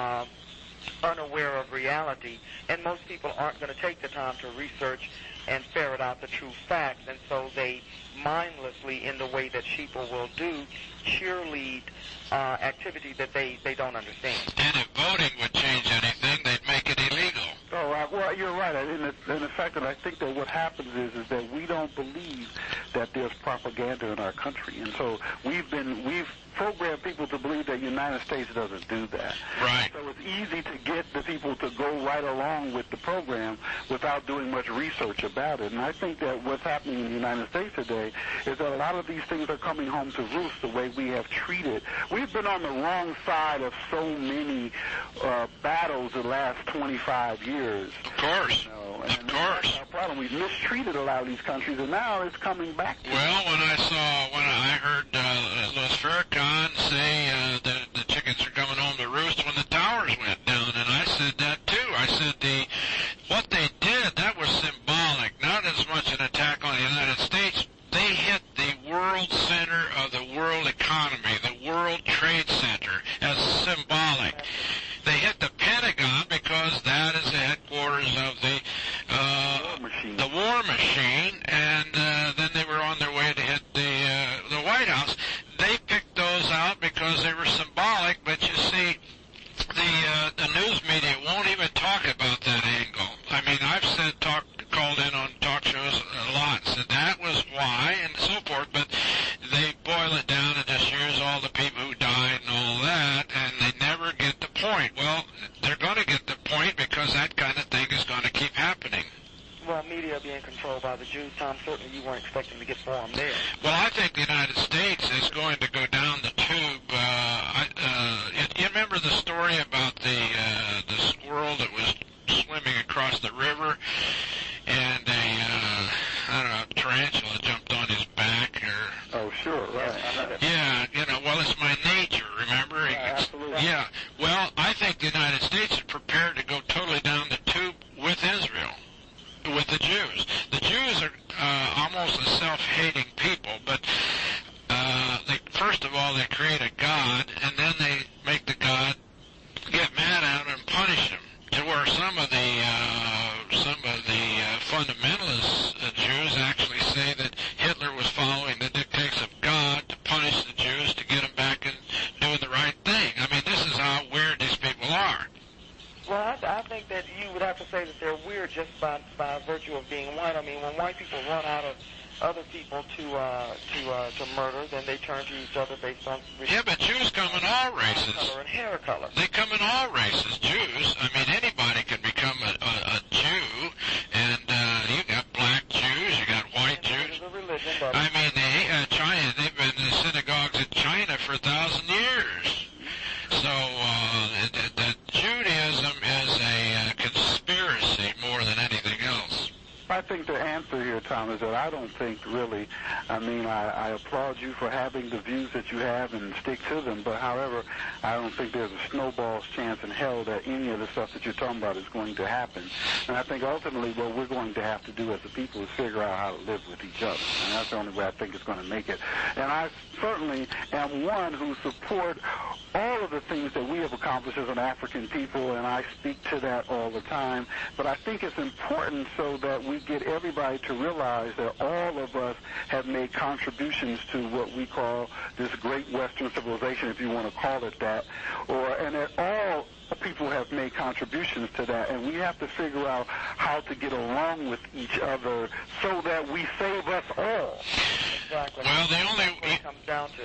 unaware of reality, and most people aren't going to take the time to research and ferret out the true facts, and so they mindlessly, in the way that sheeple will do, cheerlead activity that they don't understand. And if voting would change anything, they'd make it illegal. Oh, well, you're right. In the fact that I think that what happens is that we don't believe that there's propaganda in our country, and so we've programmed people to believe that the United States doesn't do that. Right. So it's easy to get the people to go right along with the program without doing much research about it. And I think that what's happening in the United States today is that a lot of these things are coming home to roost the way we have treated. We've been on the wrong side of so many battles the last 25 years. Of course. Of course. That's our problem. We've mistreated a lot of these countries, and now it's coming back. Well, when I heard Louis Farrakhan say that the chickens are coming home to roost when the towers went down, and I said that too. I said what they did, that was symbolic, not as much an attack on the United States. They hit the world center of the world economy, the World Trade Center, as symbolic. They hit the Pentagon because that is the headquarters of the war machine, and then they were on their way to hit the White House. They picked those out because they were symbolic, but you see, the news media won't even talk about that angle. I mean, I've called in on talk shows a lot, said that was why, and so forth, but they boil it down and just use all the people who died and all that, and they never get the point. Well, they're going to get the point because that kind of thing is going to keep happening. Well, media being controlled by the Jews, Tom, certainly you weren't expecting to get formed there. Well, I think the United States is going to go down the tube. You remember the story about the squirrel that was swimming across the river, and a tarantula jumped on his back? Oh, sure, right. Yeah, well, it's my nature, remember? Yeah, absolutely. Yeah, well, I think the United States is prepared to go totally down the tube with Israel, with the Jews. The Jews are almost a self-hating people, but Well, I think that you would have to say that they're weird just by virtue of being white. I mean, when white people run out of other people to murder, then they turn to each other based on Yeah, but Jews come in all races. color and hair color. They come in all races. Jews, I mean, anybody can become a Jew, and you got black Jews, you got white Jews. I mean, China, they've been in the synagogues in China for 1,000 years. So that Judaism is a conspiracy more than anything else. I think the answer here, Tom, is that I don't think really, I applaud you for having the views that you have and stick to them, but however, I don't think there's a snowball's chance in hell that any of the stuff that you're talking about is going to happen. And I think ultimately what we're going to have to do as a people is figure out how to live with each other. And that's the only way I think it's going to make it. And I certainly am one who support all of the things that we have accomplished as an African people, and I speak to that all the time. But I think it's important so that we get everybody to realize that all of us have made contributions to what we call this great Western civilization, if you want to call it that, and that all people have made contributions to that, and we have to figure out how to get along with each other so that we save us all. Exactly. Well, the only it comes down to.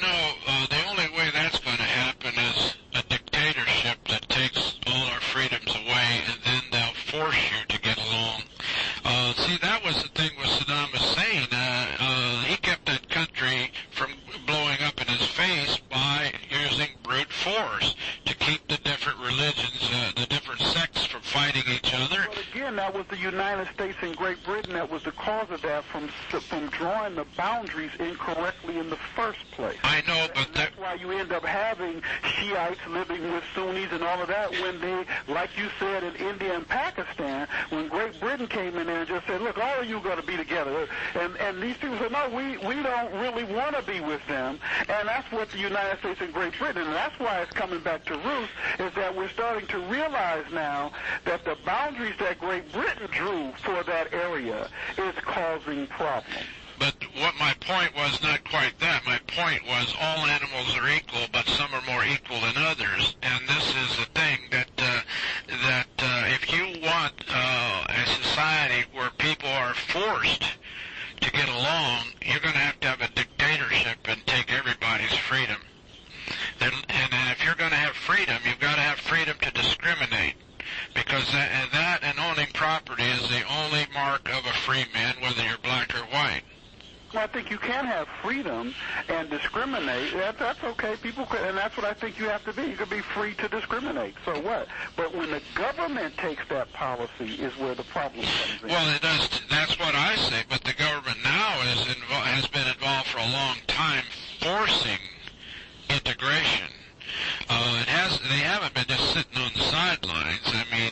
The only way that's going to happen is a dictatorship that takes all our freedoms away, and then they'll force you to get along. See, that was the thing with Saddam Hussein. He kept that country from blowing up in his face by using brute force to keep the different religions, the different sects from fighting each other. Well, again, that was the United States and Great Britain that was the cause of that, from drawing the boundaries incorrectly in the first place. I know, but that's why you end up having Shiites living with Sunnis and all of that when they, like you said, in India and Pakistan, when Great Britain came in there and just said, look, all of you got to be together. And these people said, no, we don't really want to be with them. And that's what the United States and Great Britain, and that's why it's coming back to roost, is that we're starting to realize now that the boundaries that Great Britain drew for that area is causing problems. But what my point was not quite that. My point was all animals are equal, but some are more equal than others. And this is the thing that if you want a society where people are forced to get along, you're going to have a dictatorship and take everybody's freedom. And if you're going to have freedom, you've got to have freedom to discriminate. Because that and owning property is the only mark of a free man, whether you're black or white. Well, I think you can have freedom and discriminate. That's okay. People could, and that's what I think you have to be. You can be free to discriminate. So what? But when the government takes that policy is where the problem comes in. Well, it does. That's what I say. But the government now has been involved for a long time forcing integration. They haven't been just sitting on the sidelines. I mean,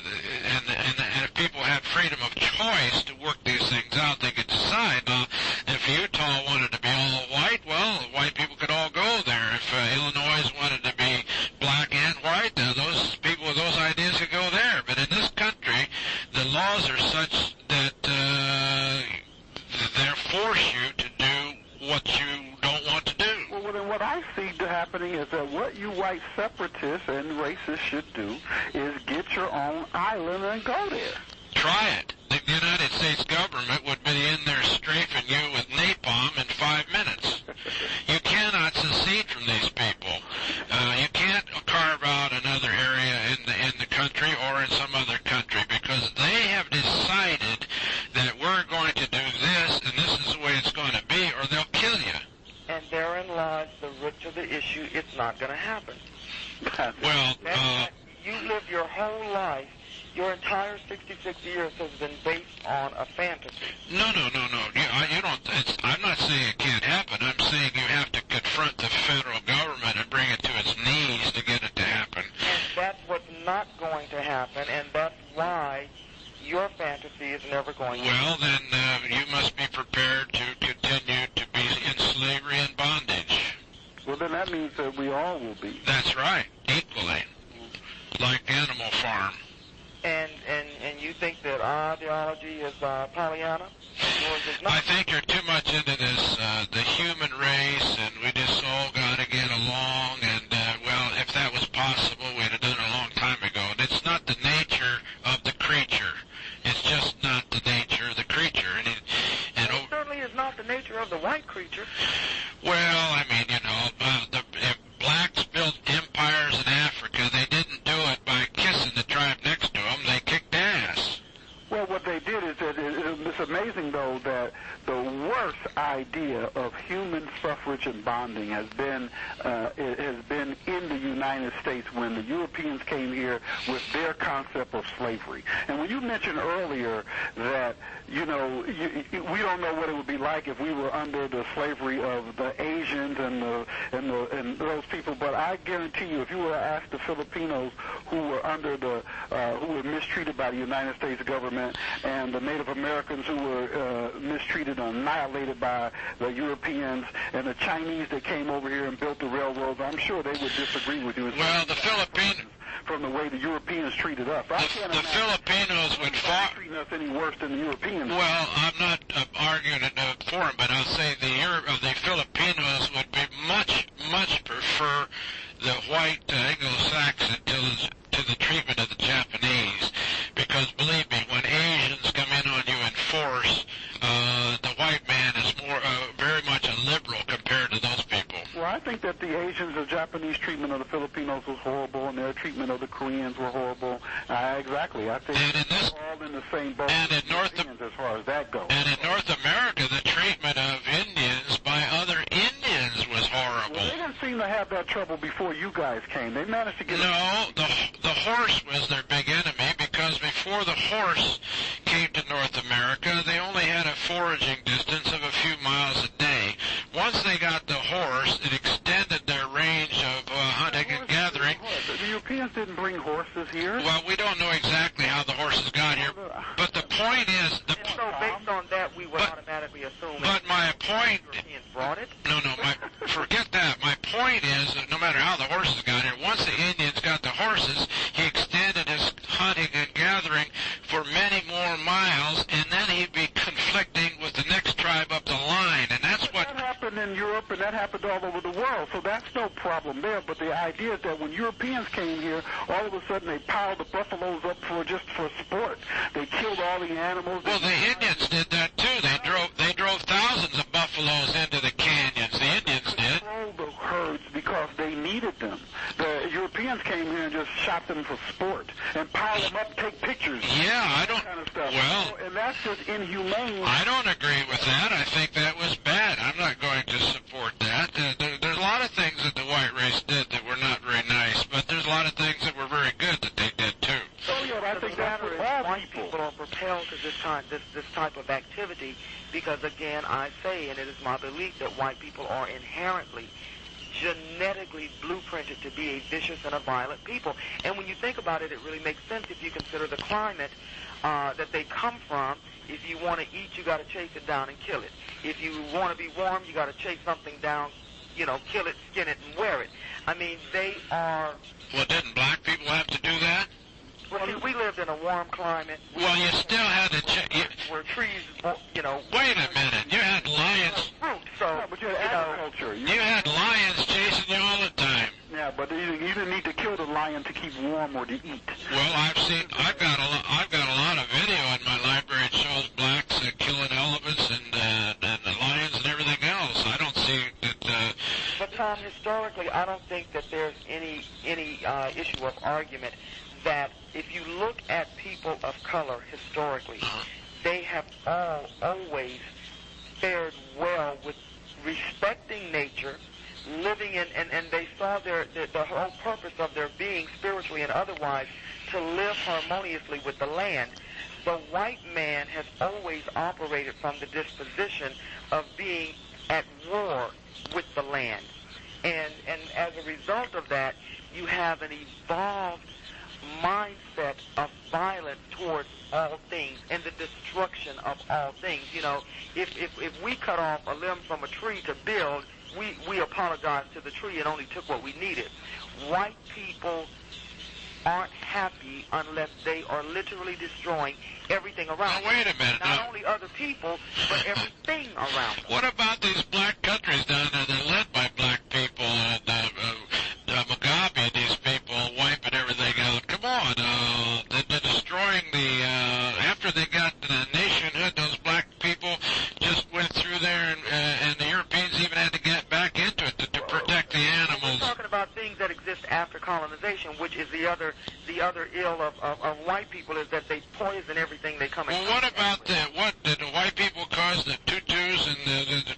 and if people had freedom of choice to work these things out, they could decide. If Utah wanted to be all white, well, white people could all go there. If Illinois wanted to be black and white, those people with those ideas could go there. But in this country, the laws are such that they force you to do what you don't want to do. Well, then what I see happening is that what you white separatists and racists should do is get your own island and go there. Try it. The United States government would be in there strafing you with napalm in 5 minutes. You cannot secede from these people. You can't carve out another area in the country or in some other country because they have decided that we're going to do this and this is the way it's going to be or they'll kill you. And therein lies the root of the issue. It's not going to happen. Well, you live your whole life. Your entire 66 years has been based on a fantasy. No. You don't. I'm not saying it can't happen. I'm saying you have to confront the federal government and bring it to its knees to get it to happen. And that's what's not going to happen, and that's why your fantasy is never going to happen. Well, then you must be prepared to continue to be in slavery and bondage. Well, then that means that we all will be. That's right, equally, like Animal Farm. And you think that our ideology is Pollyanna? Or is it not? I think you're too much into this, the human race, and we just all got to get along, and, well, if that was possible, we'd have done it a long time ago. And it's idea of human suffrage and bonding has been in the United States when the Europeans came here with their concept of slavery. And when you mentioned earlier that, we don't know what it would be like if we were under the slavery of the Asians and those people, but I guarantee you, if you were to ask the Filipinos who were who were mistreated by the United States government, and the Native Americans who were mistreated and annihilated by the Europeans, and the Chinese that came over here and built the railroads, I'm sure they would disagree with you. Well, the Filipinos, from the way the Europeans treated us. The Filipinos would fight. Treating us any worse than the Europeans. Well, I'm not arguing it for them, but I'll say the Filipinos would be much prefer the white Anglo-Saxon to the treatment of the Japanese, because believe me, when Asians come in on you in force, the white man is very much a liberal compared to those people. Well, I think that the Asians, the Japanese treatment of the Filipinos was horrible, and their treatment of the Koreans were horrible. Exactly. I think we're all in the same boat as far as that goes. And in North America, the treatment of Indians by other Indians was horrible. Well, they didn't seem to have that trouble before you guys came. They managed to get... No, the horse was their big enemy, because before the horse came to North America, they only had a foraging distance of a few miles a day. Once they got the horse, it extended their range of hunting and gathering. The Europeans didn't bring horses here. Well, we don't know exactly how the horses got here, but the point is... So based on that, we would automatically assume... But my point... Europeans brought it? No, forget that. My point is that no matter how the horses got here, once the Indians got the horses, he extended his hunting and gathering for many more miles, and then he'd be conflicting with the next tribe up the line, and that's what... That happened in Europe, and that happened all over the world, so that's no problem there. But the idea is that when Europeans came here, all of a sudden they piled the buffaloes up just for sport. They killed all the animals. Well, the Indians did that too. They drove thousands of buffaloes into the canyons. The Indians did. Controlled the herds because they needed them. The Europeans came here and just shot them for sport and piled them up, take pictures. Yeah, I don't. Kind of stuff. Well, and that's just inhumane. I don't agree with that. I think that was bad. I'm not going to support that. There's a lot of things that the white race did that were not very nice, but there's a lot of things that were very good that they did too. Oh yeah, I think that's what all white people are propelled to this type of activity because, again, I say, and it is my belief that white people are inherently genetically blueprinted to be a vicious and a violent people. And when you think about it, it really makes sense if you consider the climate that they come from. If you want to eat, you got to chase it down and kill it. If you want to be warm, you got to chase something down, kill it, skin it, and wear it. I mean, they are... Well, didn't black people have to do that? Well, see, we lived in a warm climate. Well, you still had to... Where trees, Wait a minute. You had lions... but you had agriculture. You had lions chasing you all the time. Yeah, but you didn't need to kill the lion to keep warm or to eat. Well, I've got a lot of video in my library that shows blacks killing elephants and the lions and everything else. I don't see that... But, Tom, historically, I don't think that there's any issue of argument that if you look at people of color historically, they have always fared well with respecting nature, living in, and they saw the whole purpose of their being, spiritually and otherwise, to live harmoniously with the land. The white man has always operated from the disposition of being at war with the land. And as a result of that, you have an evolved mindset of violence towards all things and the destruction of all things. If we cut off a limb from a tree to build, we apologize to the tree and only took what we needed. White people aren't happy unless they are literally destroying everything around them. Now, wait a minute. Not only other people, but everything around them. What about these black countries down there that are led by black people? Mugabe, these people wiping everything out. Come on. They're destroying after they got the nationhood, those black people just went through there and the Europeans even had to get back into it to protect the animals. We're talking about things that exist after colonization, which is the other ill of white people, is that they poison everything they come in. Well, what about what did the white people cause the tutus and the tutu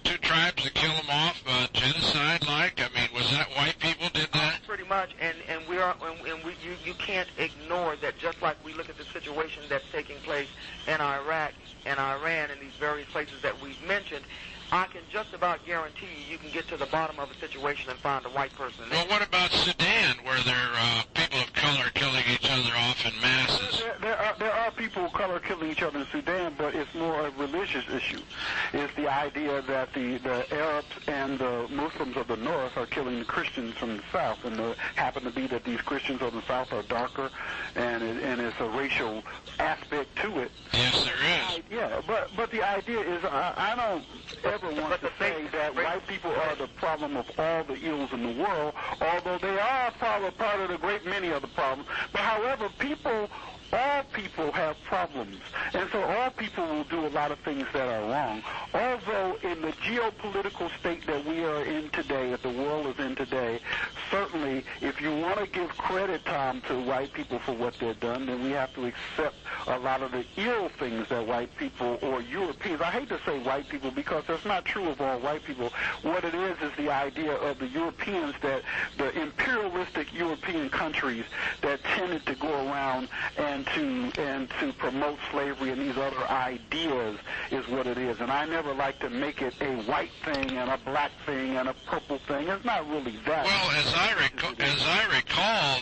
tribes and kill them off, genocide-like? I mean, was that white people did that? Pretty much, and you can't ignore that. Just like we look at the situation that's taking place in Iraq and Iran and these various places that we've mentioned, I can just about guarantee you can get to the bottom of a situation and find a white person there. Well, what about Sudan, where there are people of color killing each other off in masses? There are people of color killing each other in Sudan, but it's more a religious issue. It's the idea that the Arabs and the Muslims of the north are killing the Christians from the south, and it happen to be that these Christians of the south are darker, and it's a racial aspect to it. Yes, there is. Yeah, but the idea is I don't ever want to say that white people are the problem of all the ills in the world, although they are probably part of the great many of the problems. But however, all people have problems, and so all people will do a lot of things that are wrong. Although in the geopolitical state that we are in today, that the world is in today, certainly if you want to give credit, Tom, to white people for what they've done, then we have to accept a lot of the ill things that white people or Europeans, I hate to say white people because that's not true of all white people. What it is the idea of the Europeans, that the imperialistic European countries that tended to go around and to promote slavery and these other ideas is what it is. And I never like to make it a white thing and a black thing and a purple thing. It's not really that. Well, as I recall,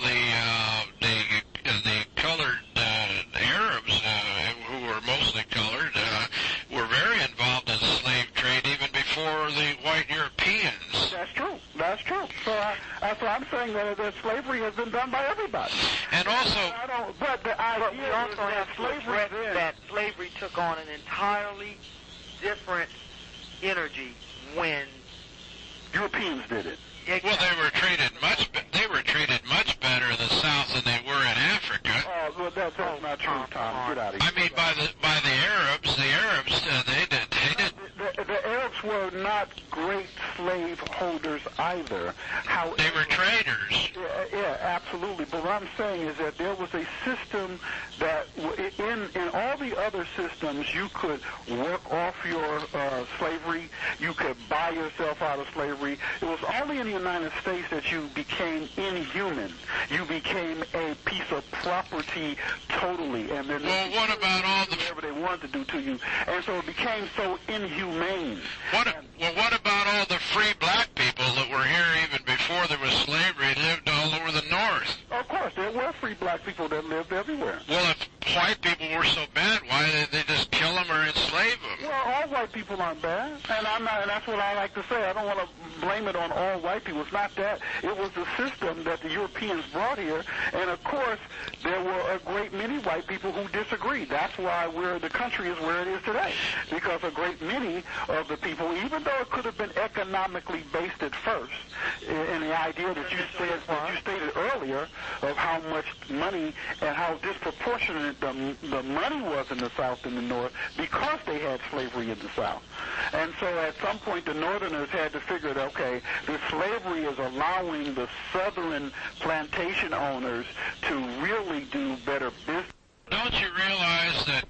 the colored Arabs, who were mostly colored, were very involved in the slave trade even before the white Europeans. That's true. So that's what I'm saying, that slavery has been done by everybody. And also, but the idea we also have that slavery took on an entirely different energy when Europeans did it. Well, they were treated much better in the South than they were in Africa. Oh, well, that's not true, Tom. Get out of here. I mean, by the Arabs, they did. The Arabs were not great slave holders either. However, they were traders. Yeah, absolutely. But what I'm saying is that there was a system that, in all the other systems, you could work off your slavery. You could buy yourself out of slavery. It was only in the United States that you became inhuman. You became a piece of property totally, and then what about all the whatever they wanted to do to you, and so it became so inhumane. What about all the free black people that were here even before there was slavery, lived all over the North? Of course, there were free black people that lived everywhere. Well, if white people were so bad, why did they just kill them or enslave them? Well, all white people aren't bad, and that's what I like to say. I don't want to blame it on all white people. It's not that. It was the system that the Europeans brought here, and of course, there were a great many white people who disagreed. That's why the country is where it is today, because a great many of the people, even though it could have been economically based at first, in the idea that you stated earlier of how much money and how disproportionate the money was in the South and the North because they had slavery in the South. And so at some point the Northerners had to figure that, okay, the slavery is allowing the Southern plantation owners to really do better business. Don't you realize that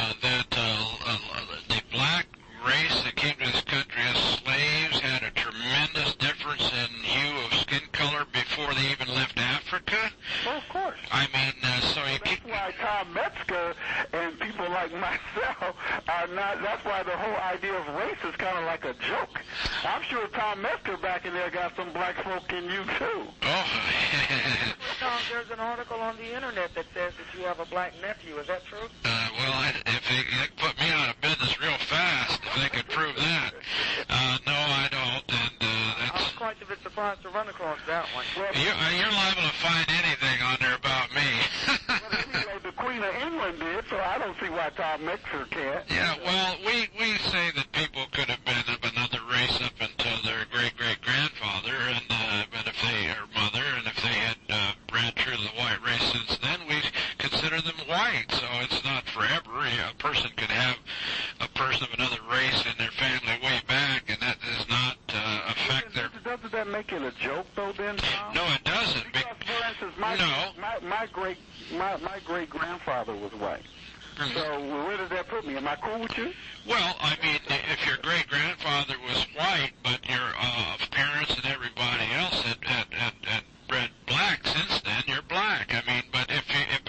the black race that came to this country as slaves had a tremendous difference in hue of skin color before they even left Africa? Well, of course. I mean, so you that's why Tom Metzger and people like myself are not. That's why the whole idea of race is kind of like a joke. I'm sure Tom Metzger back in there got some black folk in you too. Oh. Tom, there's an article on the internet that says that you have a black nephew. Is that true? Well, if they put me out of business real fast, if they could prove that. No, I don't, and I was quite a bit surprised to run across that one. You're liable to find anything on there about me. Well, anyway, the Queen of England did, so I don't see why Tom Metzger can't. Yeah, well, we say that people could have been of another race up until their great-great-grandfather, and but if they or mother, and if they had bred true to the white race since then, we consider them white. So it's not forever. A person could have a person of another race in their family way back, and that does not affect their. Doesn't that make it a joke, though, then, Tom? No, it doesn't. Because, for instance, my great grandfather was white. So where does that put me? Am I cool with you? Well, I mean, if your great-grandfather was white, but your parents and everybody else had bred black since then, you're black. I mean, but if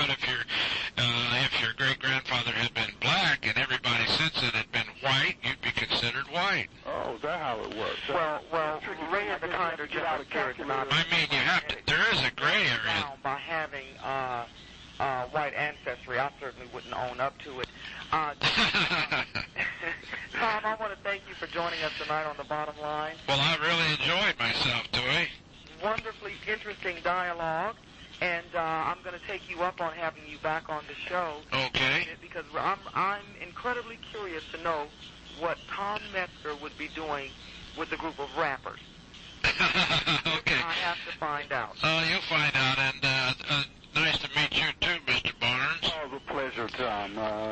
your great-grandfather had been black and everybody since then had been white, you'd be considered white. Oh, is that how it works? Well, Ray and the kind are just out curious about. I mean, you have to. There is a gray area. By having white ancestry, I certainly wouldn't own up to it. Tom, I want to thank you for joining us tonight on The Bottom Line. Well, I really enjoyed myself, Dewey. Wonderfully interesting dialogue, and I'm going to take you up on having you back on the show. Okay. Because I'm incredibly curious to know what Tom Metzger would be doing with a group of rappers. Okay. I have to find out. You'll find out, and nice to meet you too, Mr. Barnes. Oh, it was a pleasure, Tom.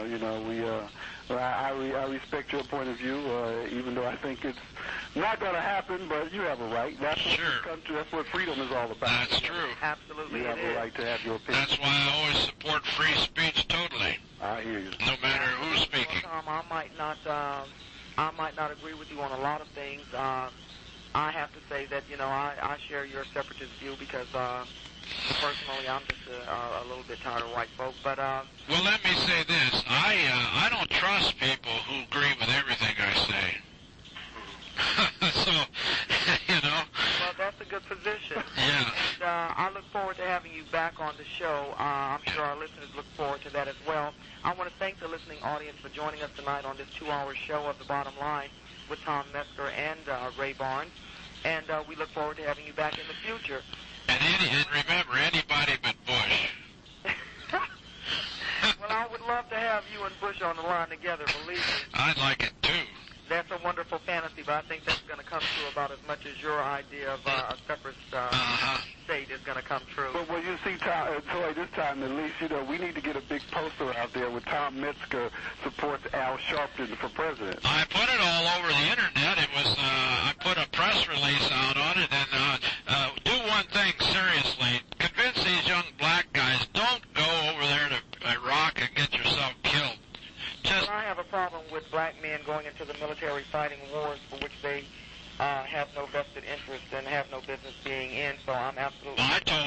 I respect your point of view, even though I think it's not going to happen, but you have a right. That's what freedom is all about. That's true. Absolutely, you have a right to have your opinion. That's why I always support free speech totally. I hear you. No matter who's speaking. Well, Tom, I might not agree with you on a lot of things. I have to say that, I share your separatist view because personally I'm just a little bit tired of white folk. But well, let me say this. I don't trust people who agree with everything I say. So, Well, that's a good position. Yeah. And I look forward to having you back on the show. I'm sure our listeners look forward to that as well. I want to thank the listening audience for joining us tonight on this 2-hour show of The Bottom Line with Tom Metzger and Ray Barnes. And we look forward to having you back in the future. And remember, anybody but Bush. Well, I would love to have you and Bush on the line together, believe me. I'd like it, too. That's a wonderful fantasy, but I think that's going to come true about as much as your idea of a separate state is going to come true. But when you see Toy, this time at least, we need to get a big poster out there with Tom Metzger supports Al Sharpton for president. I put it all over the internet. It was, I put a press release out on it, and do one thing seriously. Convince these young black guys, don't go over there to Iraq and get yourself killed. I have a problem with black men going into the military fighting wars for which they have no vested interest and have no business being in, so I'm absolutely... I told